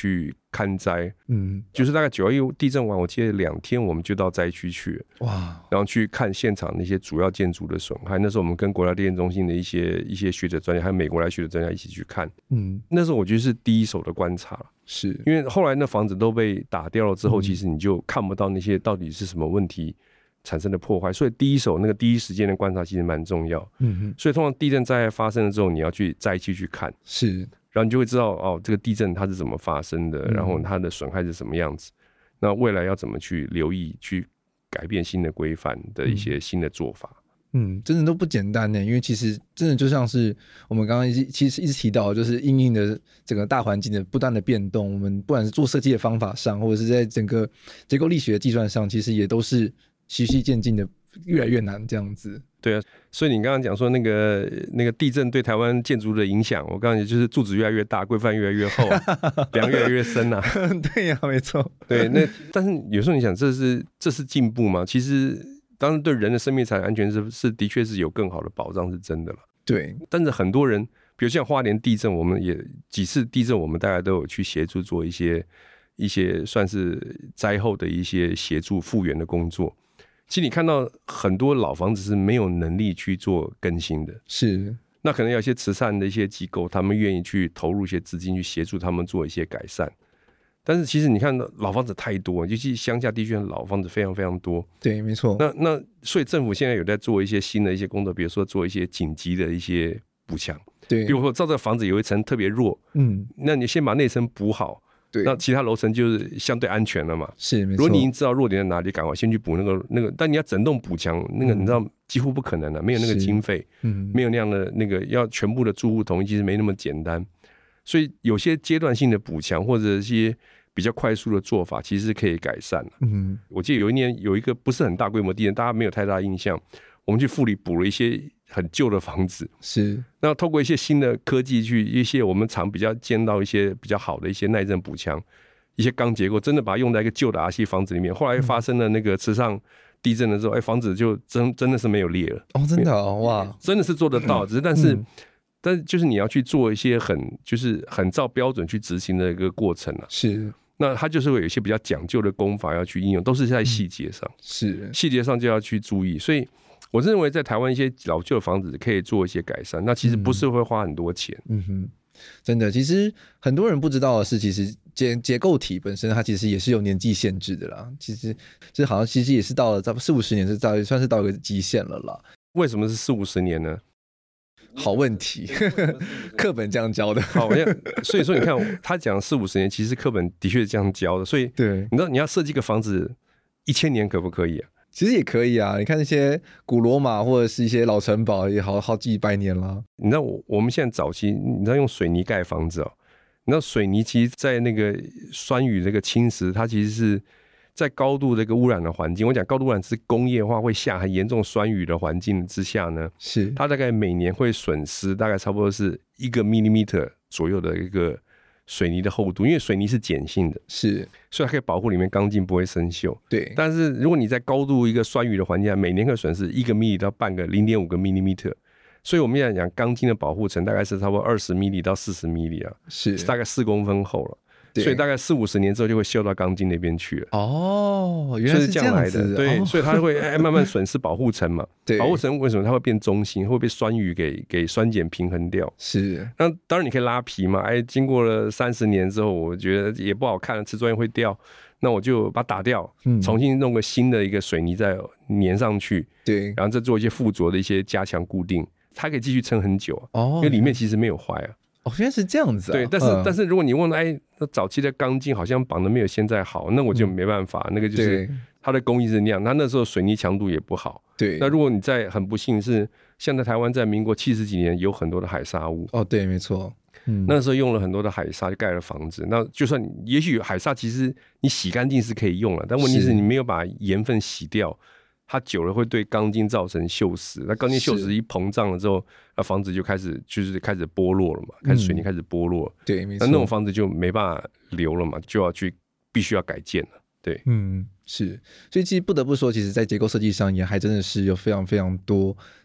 勘灾，就是大概9·11地震完，我记得2天我们就到灾区去了，哇，然后去看现场那些主要建筑的损害。那时候我们跟国家地震中心的一些学者专家，还有美国来学者专家一起去看，那时候我觉得是第一手的观察，是因为后来那房子都被打掉了之后，其实你就看不到那些到底是什么问题产生的破坏，所以第一手那个第一时间的观察其实蛮重要。所以通常地震灾害发生了之后，你要去灾区去看，是，然后你就会知道哦，这个地震它是怎么发生的，然后它的损害是什么样子，那未来要怎么去留意、去改变新的规范的一些新的做法。 真的都不简单呢，因为其实真的就像是我们刚刚其实一直提到，就是因应的整个大环境的不断的变动，我们不管是做设计的方法上，或者是在整个结构力学的计算上，其实也都是循序渐进的，越来越难这样子。 对啊，所以你刚刚讲说那个地震对台湾建筑的影响，我刚刚讲就是柱子越来越大，规范越来越厚，梁越来越深啊。 对呀，没错。 对，但是有时候你想，这是进步吗？其实当然对人的生命财产安全是的确是有更好的保障，是真的了。 对， 但是很多人，比如像花莲地震，我们也几次地震，我们大家都有去协助做一些算是灾后的一些协助复原的工作。其实你看到很多老房子是没有能力去做更新的， 是， 那可能有一些慈善的一些机构，他们愿意去投入一些资金去协助他们做一些改善。但是其实你看老房子太多，尤其乡下地区的老房子非常非常多。 对，没错。 那所以政府现在有在做一些新的一些工作，比如说做一些紧急的一些补强。对，比如说照这个房子有一层特别弱，那你先把那层补好。对，那其他楼层就是相对安全了嘛。 是，没错。 如果你已经知道弱点在哪里，赶快先去补那个，但你要整栋补强，那个你知道几乎不可能的，没有那个经费，没有那样的那个要全部的住户同意，其实没那么简单。所以有些阶段性的补强或者一些比较快速的做法，其实是可以改善的。我记得有一年有一个不是很大规模地震，大家没有太大印象，我们去富里补了一些很旧的房子，是，那透过一些新的科技去一些我们常比较见到一些比较好的一些耐震补强，一些钢结构，真的把它用在一个旧的 RC 房子里面。后来发生了那个池上地震的时候，房子就真的是没有裂了。 哦，真的哦，哇， 真的是做得到，只是但是就是你要去做一些就是很照标准去执行的一个过程啊。是。那它就是会有一些比较讲究的工法要去应用，都是在细节上，是细节上就要去注意。所以我认为在台湾一些老旧的房子可以做一些改善，那其实不是会花很多钱。 真的，其实很多人不知道的是，其实结构体本身它其实也是有年纪限制的啦。其实这好像其实也是到了40-50年，算是到一个极限了啦。 为什么是40-50年呢？ 好问题，课本这样教的。 好，所以说你看他讲40-50年，其实课本的确是这样教的。所以对，你知道你要设计一个房子1000年可不可以啊？ 其实也可以啊，你看那些古罗马或者是一些老城堡也好几百年了。 你知道我们现在早期，你知道用水泥盖房子哦，你知道水泥其实在那个酸雨这个侵蚀，它其实是在高度这个污染的环境，我讲高度污染是工业化会下很严重酸雨的环境之下呢，是它大概每年会损失大概差不多是1个 millimeter 左右的一个水泥的厚度，因为水泥是碱性的，是，所以它可以保护里面钢筋不会生锈。对，但是如果你在高度一个酸雨的环境下，每年可以损失1个 mm 到半个0.5个 millimeter， 所以我们现在讲钢筋的保护层大概是差不多20 mm 到40 mm 啊，是大概4公分厚了。所以大概40-50年之后就会锈到钢筋那边去了。哦，原来是这样子。对，所以它会慢慢损失保护层嘛。对，保护层为什么它会变中性，会被酸雨给酸碱平衡掉？是。那当然你可以拉皮嘛。经过了30年之后，我觉得也不好看了，瓷砖也会掉，那我就把它打掉，重新弄个新的一个水泥再粘上去。对，然后再做一些附着的一些加强固定，它可以继续撑很久。哦，因为里面其实没有坏啊。 哦，原来是这样子啊。 对，但是如果你问那早期的钢筋好像绑的没有现在好，那我就没办法。那个就是它的工艺是那样，它那时候水泥强度也不好。对，那如果你在很不幸是像在台湾在民国70几年有很多的海砂屋。 哦，对，没错。 那时候用了很多的海砂就盖了房子。那就算也许海砂其实你洗干净是可以用了，但问题是你没有把盐分洗掉。它久了会对钢筋造成锈蚀，那钢筋锈蚀一膨胀了之后，房子就开始剥落了嘛，水泥开始剥落，对，没错，那种房子就没办法留了嘛，就要必须要改建了，对， 是，所以其实不得不说，其实在结构设计上也还真的是有非常非常多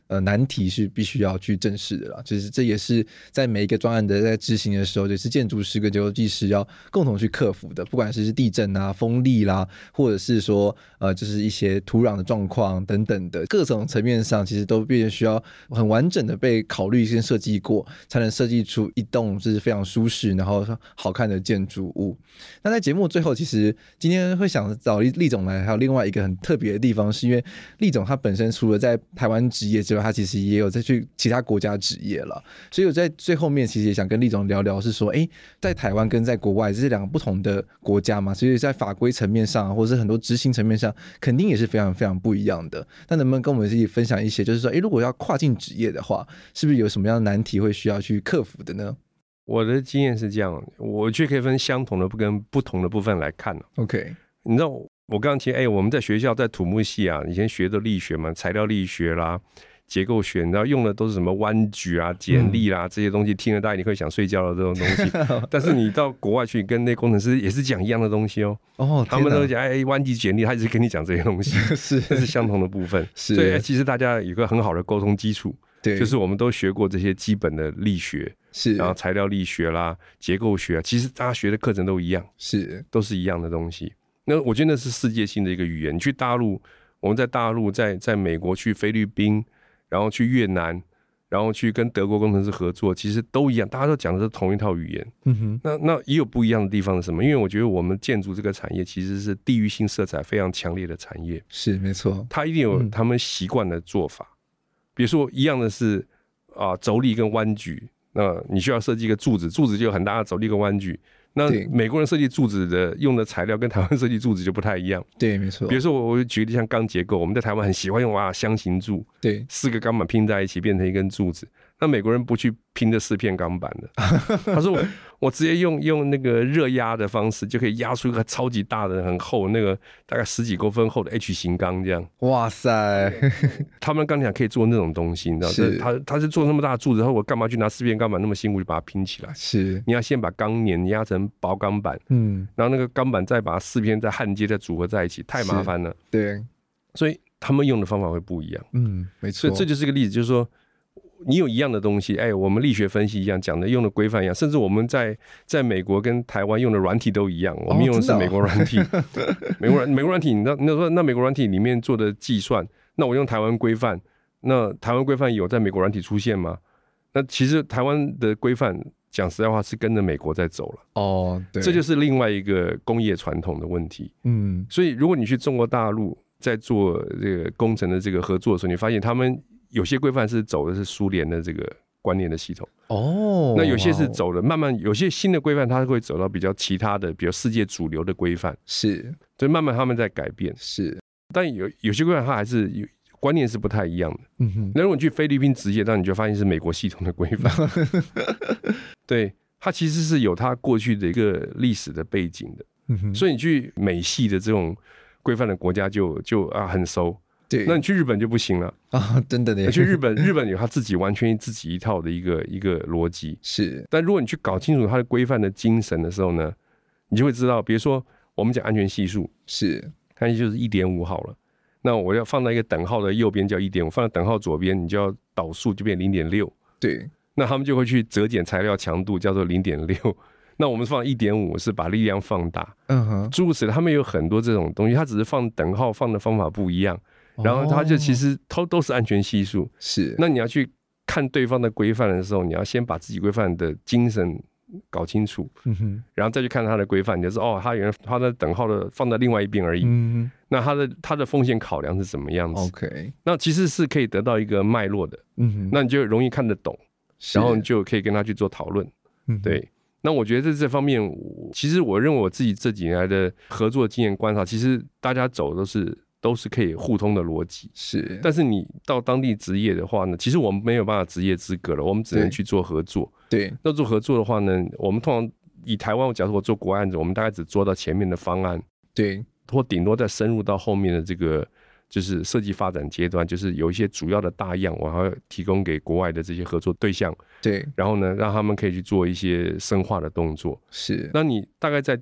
难题是必须要去正视的啦，就是这也是在每一个专案的在执行的时候，就是建筑师跟结构技师要共同去克服的，不管是地震啊、风力啦，或者是说就是一些土壤的状况等等的各种层面上，其实都必须要很完整的被考虑跟设计过，才能设计出一栋是非常舒适然后好看的建筑物。那在节目最后，其实今天会想找厉总来，还有另外一个很特别的地方，是因为厉总他本身除了在台湾职业之外，他其实也有在去其他国家职业了，所以我在最后面其实也想跟厉总聊聊，是说在台湾跟在国外这是两个不同的国家嘛，所以在法规层面上或者是很多执行层面上肯定也是非常非常不一样的。那能不能跟我们自己分享一些，就是说如果要跨境职业的话，是不是有什么样的难题会需要去克服的呢？ 我的经验是这样，我觉得可以分相同的跟不同的部分来看。 OK， 你知道我刚刚提我们在学校在土木系啊，以前学的力学嘛，材料力学啦、结构学，你知道用的都是什么弯矩啊、剪力啦、这些东西，听了大家你会想睡觉的这种东西。但是你到国外去跟那工程师也是讲一样的东西他们都讲弯矩剪力，他一直跟你讲这些东西，这是相同的部分。所以其实大家有个很好的沟通基础。对，就是我们都学过这些基本的力学，然后材料力学啦、结构学啊，其实大家学的课程都一样，都是一样的东西。那我觉得那是世界性的一个语言。你去大陆，我们在大陆，在美国，去菲律宾，然后去越南，然后去跟德国工程师合作，其实都一样，大家都讲的是同一套语言。那也有不一样的地方是什么？因为我觉得我们建筑这个产业其实是地域性色彩非常强烈的产业， 是没错， 它一定有他们习惯的做法。比如说一样的是轴力跟弯矩，那你需要设计一个柱子，柱子就有很大的轴力跟弯矩。那美国人设计柱子的用的材料跟台湾设计柱子就不太一样。对，没错。比如说我举例像钢结构，我们在台湾很喜欢用箱型柱，对，4个钢板拼在一起变成一根柱子。那美国人不去拼这4片钢板的，他说我直接用那个热压的方式就可以压出一个超级大的很厚那个大概10几公分厚的 H 型钢这样。哇塞，他们钢铁可以做那种东西，你知道，他是做那么大的柱子，然后我干嘛去拿4片钢板那么辛苦就把它拼起来？是，你要先把钢粘压成薄钢板，然后那个钢板再把4片再焊接再组合在一起，太麻烦了。对，所以他们用的方法会不一样。没错。所以这就是一个例子，就是说你有一样的东西，我们力学分析一样讲的，用的规范一样，甚至我们在美国跟台湾用的软体都一样，我们用的是美国软体。美国软体，你说那美国软体里面做的计算，那我用台湾规范，那台湾规范有在美国软体出现吗？那其实台湾的规范讲实在话是跟着美国在走了。对，这就是另外一个工业传统的问题。所以如果你去中国大陆在做这个工程的这个合作的时候，你发现他们有些规范是走的是苏联的这个观念的系统。那有些是走的慢慢，有些新的规范它会走到比较其他的，比如世界主流的规范。是，所以慢慢他们在改变。是，但有些规范它还是观念是不太一样的。那如果你去菲律宾职业，那你就发现是美国系统的规范。对，它其实是有它过去的一个历史的背景的。所以你去美系的这种规范的国家就很熟。对，那你去日本就不行了真的呢。去日本有他自己完全自己一套的一个逻辑。是，但如果你去搞清楚它的规范的精神的时候呢，你就会知道，比如说我们讲安全系数，是，安全系数是 1.5 好了，那我要放在一个等号的右边叫 1.5， 放在等号左边你就要导数就变 0.6。对，那他们就会去折减材料强度叫做 0.6。那我们放 1.5 是把力量放大。诸如此类，他们有很多这种东西，他只是放等号放的方法不一样，然后他就其实都是安全系数。是，那你要去看对方的规范的时候，你要先把自己规范的精神搞清楚，然后再去看他的规范，你就说他原来他的等号的放在另外一边而已。那他的风险考量是什么样子？ OK， 那其实是可以得到一个脉络的。那你就容易看得懂，然后你就可以跟他去做讨论。对。那我觉得在这方面，其实我认为我自己这几年来的合作经验观察，其实大家走都是可以互通的逻辑。是，但是你到当地职业的话呢，其实我们没有办法职业资格了，我们只能去做合作。对，那做合作的话呢，我们通常以台湾，假如我做国外案子，我们大概只做到前面的方案。对，或顶多再深入到后面的这个就是设计发展阶段，就是有一些主要的大样，我还要提供给国外的这些合作对象。对，然后呢，让他们可以去做一些深化的动作。是，那你大概在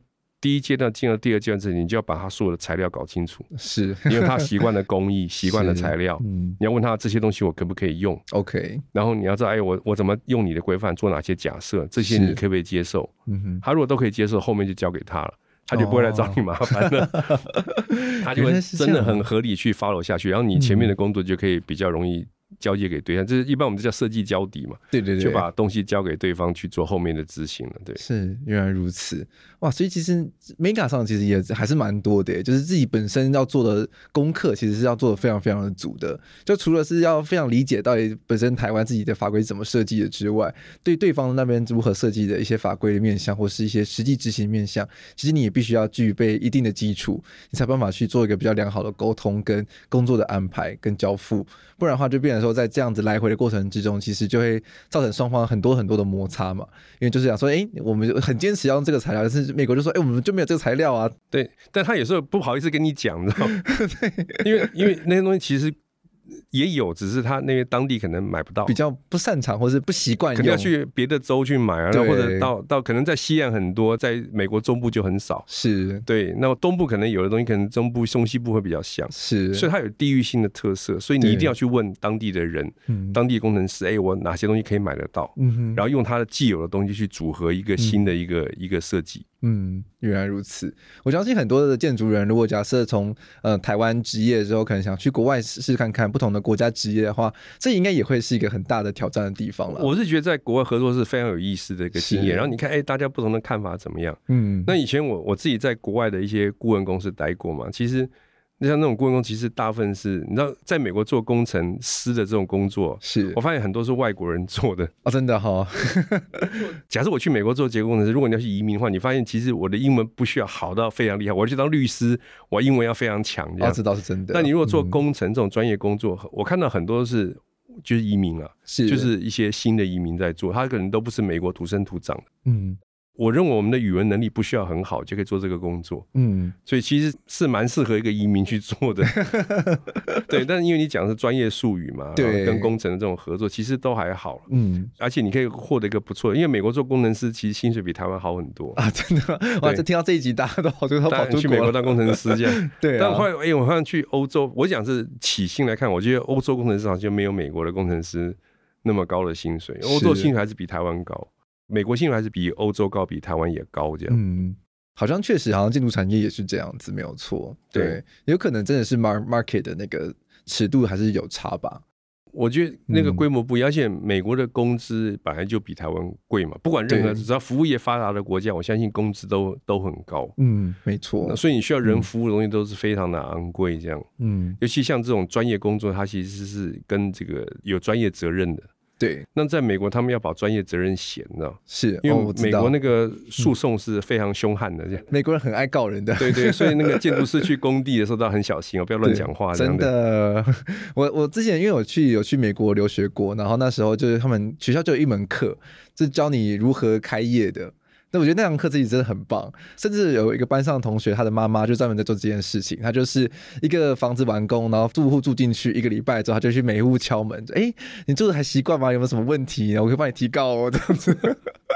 第一阶段进到第二阶段之前，你就要把他所有的材料搞清楚， 是因为他习惯的工艺、习惯的材料，你要问他这些东西我可不可以用 ，OK， 然后你要知道，我怎么用你的规范做哪些假设，这些你可不可以接受？他如果都可以接受，后面就交给他了。他就不会来找你麻烦了，他就会真的很合理去 follow 下去，然后你前面的工作就可以比较容易交接给对方，这是一般我们叫设计交底嘛， 对对对， 就把东西交给对方去做后面的执行了，对， 是原来如此，哇，所以其实 Mega 上其实也还是蛮多的，就是自己本身要做的功课其实是要做的非常非常的足的，就除了是要非常理解到底本身台湾自己的法规是怎么设计的之外，对对方那边如何设计的一些法规的面向或是一些实际执行面向，其实你也必须要具备一定的基础，你才有办法去做一个比较良好的沟通跟工作的安排跟交付，不然的话就变成说在这样子来回的过程之中，其实就会造成双方很多很多的摩擦嘛，因为就是想说我们很坚持要用这个材料，但是美国就说我们就没有这个材料啊， 对，但他有时候不好意思跟你讲，你知道吗？因为那些东西其实也有，只是他那边当地可能买不到， 比较不擅长或是不习惯用， 可能要去别的州去买啊，或者到可能在西岸很多，在美国中部就很少， 是， 对，那东部可能有的东西可能中部西部会比较像， 是， 所以它有地域性的特色，所以你一定要去问当地的人，当地的工程师，我哪些东西可以买得到，然后用他的既有的东西去组合一个新的一个设计。 原来如此。我相信很多的建筑人，如果假设从台湾职业之后，可能想去国外试看看不同的国家职业的话，这应该也会是一个很大的挑战的地方了。 我是觉得在国外合作是非常有意思的一个经验。然后你看，大家不同的看法怎么样？那以前我自己在国外的一些顾问公司待过嘛，其实。像那种顾问公司，其实大部分是你知道，在美国做工程师的这种工作， 是我发现很多是外国人做的哦，真的哈。 假设我去美国做结构工程师，如果你要去移民的话，你发现其实我的英文不需要好到非常厉害，我要去当律师，我英文要非常强，这样这倒是真的。 但你如果做工程这种专业工作，我看到很多是就是移民啊，就是一些新的移民在做，他可能都不是美国土生土长的。我认为我们的语文能力不需要很好就可以做这个工作，所以其实是蛮适合一个移民去做的。对，但是因为你讲的是专业术语嘛，对，跟工程的这种合作其实都还好，而且你可以获得一个不错的，因为美国做工程师其实薪水比台湾好很多啊， 真的。哇，这听到这一集大家都好多跑去美国当工程师这样， 对。 但后来我好像去欧洲，我讲是起薪来看，我觉得欧洲工程师好像没有美国的工程师那么高的薪水，欧洲薪水还是比台湾高。美国薪水还是比欧洲高，比台湾也高，这样。 好像确实，好像建筑产业也是这样子，没有错。对，有可能真的是 market 的那个尺度还是有差吧。 我觉得那个规模不一样，而且美国的工资本来就比台湾贵嘛，不管任何只要服务业发达的国家，我相信工资都很高。 没错。 所以你需要人服务的东西都是非常的昂贵，这样。尤其像这种专业工作，它其实是跟这个有专业责任的。对，那在美国他们要把专业责任写，你知道，是因为美国那个诉讼是非常凶悍的，这样。 美国人很爱告人的， 对对，所以那个建筑师去工地的时候都要很小心不要乱讲话。 真的，我之前因为我有去美国留学过，然后那时候就是他们学校就有一门课，是教你如何开业的。那我觉得那堂课自己真的很棒，甚至有一个班上的同学，他的妈妈就专门在做这件事情。他就是一个房子完工，然后住户住进去1个礼拜之后，他就去每户敲门，你住的还习惯吗？有没有什么问题？我可以帮你提告这样子。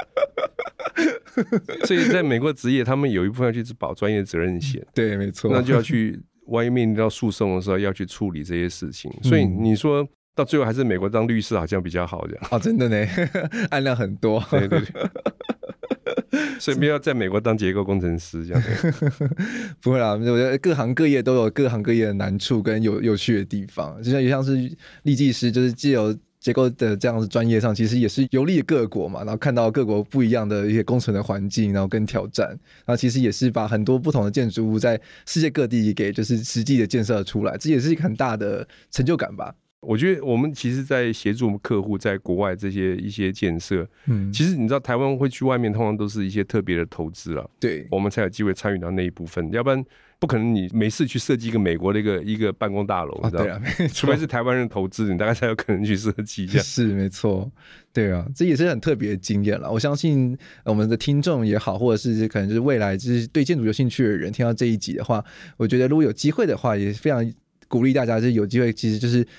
所以在美国职业，他们有一部分要去保专业责任险， 对，没错， 那就要去万一面临到诉讼的时候，要去处理这些事情。所以你说到最后还是美国当律师好像比较好这样。 真的呢，案量很多。 对对对。所以不要在美国当结构工程师这样。 不会啦，我觉得各行各业都有各行各业的难处跟有趣的地方，就像是立技师，就是既有结构的这样的专业上，其实也是游历各国嘛，然后看到各国不一样的一些工程的环境，然后跟挑战，然后其实也是把很多不同的建筑物在世界各地给就是实际的建设出来，这也是一个很大的成就感吧。 我觉得我们其实在协助我们客户在国外这些一些建设，其实你知道台湾会去外面通常都是一些特别的投资了，对，我们才有机会参与到那一部分，要不然不可能你没事去设计一个美国的一个办公大楼，你知道吗？除非是台湾人投资，你大概才有可能去设计这样。 是没错，对啊，这也是很特别的经验了。我相信我们的听众也好，或者是可能就是未来就是对建筑有兴趣的人听到这一集的话，我觉得如果有机会的话，也非常鼓励大家就是有机会其实就是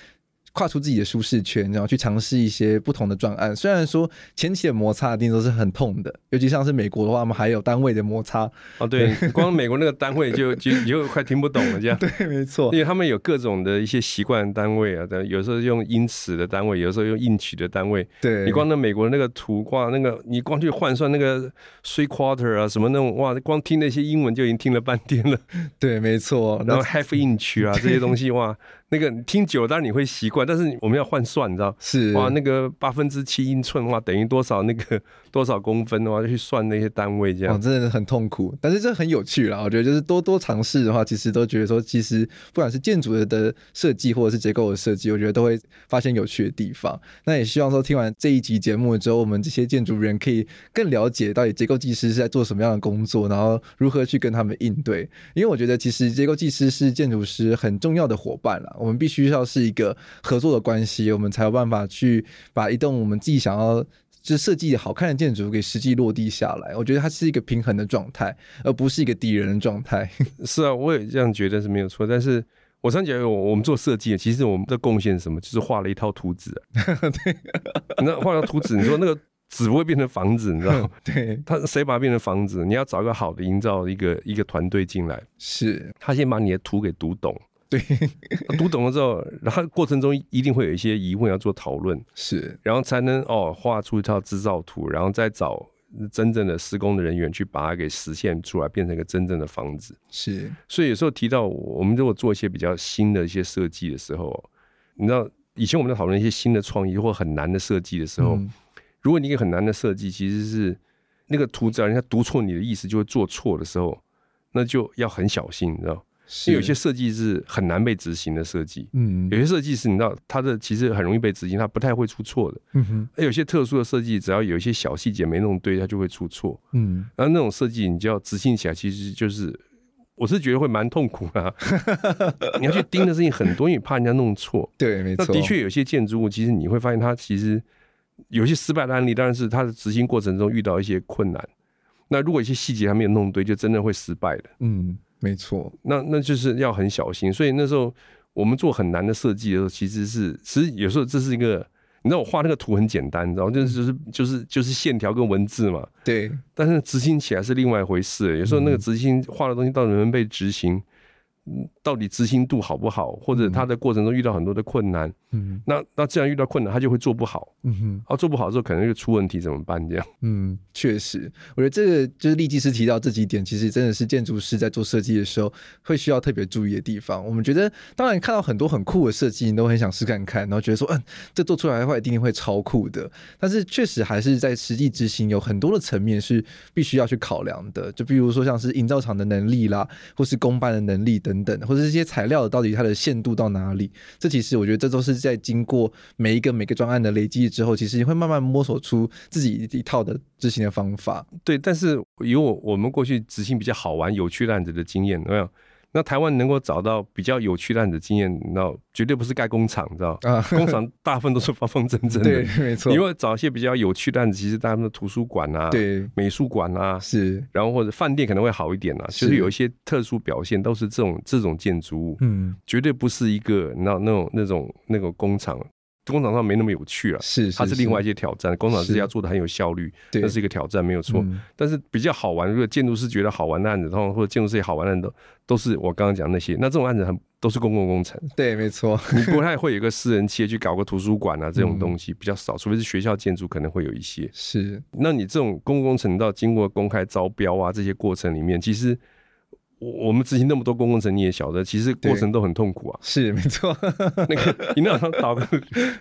跨出自己的舒适圈，然后去尝试一些不同的专案。虽然说前期的摩擦一定都是很痛的，尤其像是美国的话，我们还有单位的摩擦。 哦，对，光美国那个单位就快听不懂了，这样。 对，没错， 因为他们有各种的一些习惯单位啊，有时候用英尺的单位，有时候用英曲的单位。 对， 你光那美国那个图，光那个你光去换算那个 three quarter 啊什么那种，哇，光听那些英文就已经听了半天了。 对，没错。 然后 half inch 啊这些东西，哇，那个听久了当然你会习惯，但是我们要换算，你知道？ 是哇，那个7/8英寸，哇，等于多少那个多少公分的话，就去算那些单位，这样。 真的很痛苦，但是这很有趣啦。我觉得就是多尝试的话，其实都觉得说，其实不管是建筑的设计或者是结构的设计，我觉得都会发现有趣的地方。那也希望说听完这一集节目之后，我们这些建筑人可以更了解到底结构技师是在做什么样的工作，然后如何去跟他们应对。因为我觉得其实结构技师是建筑师很重要的伙伴啦，我们必须要是一个合作的关系，我们才有办法去把一栋我们自己想要就设计好看的建筑给实际落地下来。我觉得它是一个平衡的状态，而不是一个敌人的状态。 是啊，我也这样觉得是没有错。但是我常讲，我们做设计，其实我们的贡献是什么？就是画了一套图纸、啊。对，那画了图纸，你说那个纸不会变成房子，你知道吗？ 对， 他谁把它变成房子？你要找一个好的营造一个团队进来， 是他先把你的图给读懂。 对， 读懂了之后，然后过程中一定会有一些疑问要做讨论， 是， 然后才能画出一套制造图，然后再找真正的施工的人员去把它给实现出来，变成一个真正的房子。 是， 所以有时候提到我们如果做一些比较新的一些设计的时候，你知道以前我们在讨论一些新的创意或很难的设计的时候，如果你一个很难的设计其实是那个图只要人家读错你的意思就会做错的时候，那就要很小心，你知道。因为有些设计是很难被执行的设计，有些设计是你知道它的其实很容易被执行，它不太会出错的，有些特殊的设计只要有一些小细节没弄对，它就会出错，然后那种设计你就要执行起来，其实就是我是觉得会蛮痛苦的、啊，你要去盯的事情很多，因为怕人家弄错。 对，没错。 那的确有些建筑物，其实你会发现它其实有些失败的案例，当然是它的执行过程中遇到一些困难。那如果一些细节还没有弄对，就真的会失败的。 没错， 那就是要很小心。所以那时候我们做很难的设计的时候，其实有时候这是一个，你知道我画那个图很简单，你知道就是线条跟文字嘛。 对。 但是执行起来是另外一回事。有时候那个执行画的东西到底能不能被执行，到底执行度好不好，或者他的过程中遇到很多的困难，那这样遇到困难他就会做不好，做不好之后可能就出问题怎么办这样？ 确实，我觉得这个就是立技师提到这几点，其实真的是建筑师在做设计的时候会需要特别注意的地方。我们觉得当然看到很多很酷的设计你都很想试看看，然后觉得说这做出来的话一定会超酷的，但是确实还是在实际执行有很多的层面是必须要去考量的，就比如说像是营造厂的能力啦，或是工班的能力等等，或者这些材料到底它的限度到哪里，这其实我觉得这都是在经过每一个专案的累积之后，其实你会慢慢摸索出自己一套的执行的方法。 对，但是有我们过去执行比较好玩有趣的案子的经验，有没有？那台湾能够找到比较有趣的案子经验，那绝对不是盖工厂，知道工厂大部分都是方方正正的。 对，没错。 因为找一些比较有趣的案子，其实大部分的图书馆啊，对，美术馆啊， 是， 然后或者饭店可能会好一点啊，就是有一些特殊表现，都是这种建筑物，绝对不是一个那种工厂。工厂上没那么有趣了，它是另外一些挑战。工厂是要做的很有效率，那是一个挑战，没有错。但是比较好玩，如果建筑师觉得好玩的案子，或者建筑师也好玩的案子，都是我刚刚讲那些。那这种案子都是公共工程， 对，没错。 你不太会有一个私人企业去搞个图书馆啊，这种东西比较少，除非是学校建筑可能会有一些。 是， 那你这种公共工程到经过公开招标啊这些过程里面，其实。我们执行那么多公共工程，你也晓得，其实过程都很痛苦啊。 是，没错。 那个营造厂倒个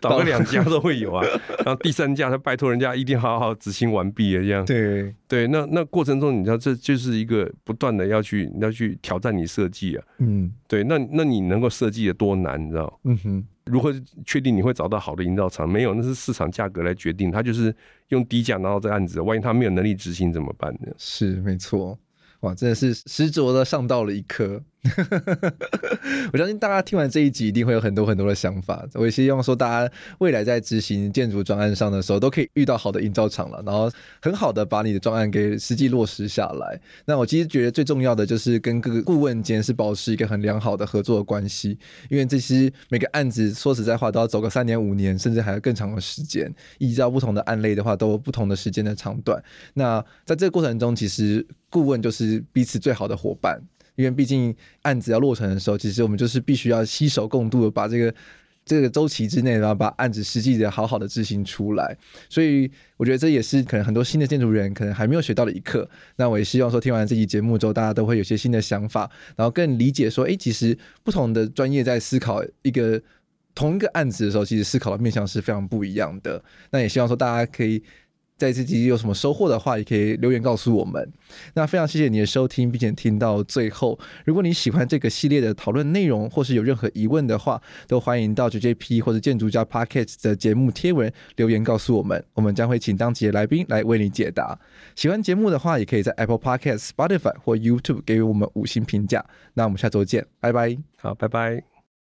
2家都会有啊，然后第3家他拜托人家一定好好执行完毕了这样。对，那过程中你知道这就是一个不断的要去挑战你设计啊。对，那你能够设计的多难，你知道？如何确定你会找到好的营造厂？没有，那是市场价格来决定，他就是用低价拿到这个案子，万一他没有能力执行怎么办呢？ 是，没错。哇，真的是实着的上到了一课。 我相信大家听完这一集一定会有很多很多的想法，我也希望说大家未来在执行建筑专案上的时候都可以遇到好的营造厂了，然后很好的把你的专案给实际落实下来。那我其实觉得最重要的就是跟各个顾问间是保持一个很良好的合作的关系，因为这些每个案子说实在话都要走个3年5年甚至还有更长的时间，依照不同的案类的话都有不同的时间的长短。那在这个过程中其实顾问就是彼此最好的伙伴，因为毕竟案子要落成的时候，其实我们就是必须要携手共度的把这个周期之内，然后把案子实际的好好的执行出来。所以我觉得这也是可能很多新的建筑人可能还没有学到的一课。那我也希望说听完这期节目之后，大家都会有些新的想法，然后更理解说，其实不同的专业在思考同一个案子的时候，其实思考的面向是非常不一样的。那也希望说大家可以在这集有什么收获的话，也可以留言告诉我们。那非常谢谢你的收听，并且听到最后。如果你喜欢这个系列的讨论内容，或是有任何疑问的话，都欢迎到 JJP 或者建筑家 Podcast 的节目贴文留言告诉我们，我们将会请当集的来宾来为你解答。喜欢节目的话，也可以在 Apple Podcast、Spotify 或 YouTube 给予我们5星评价。那我们下周见，拜拜。 好，拜拜。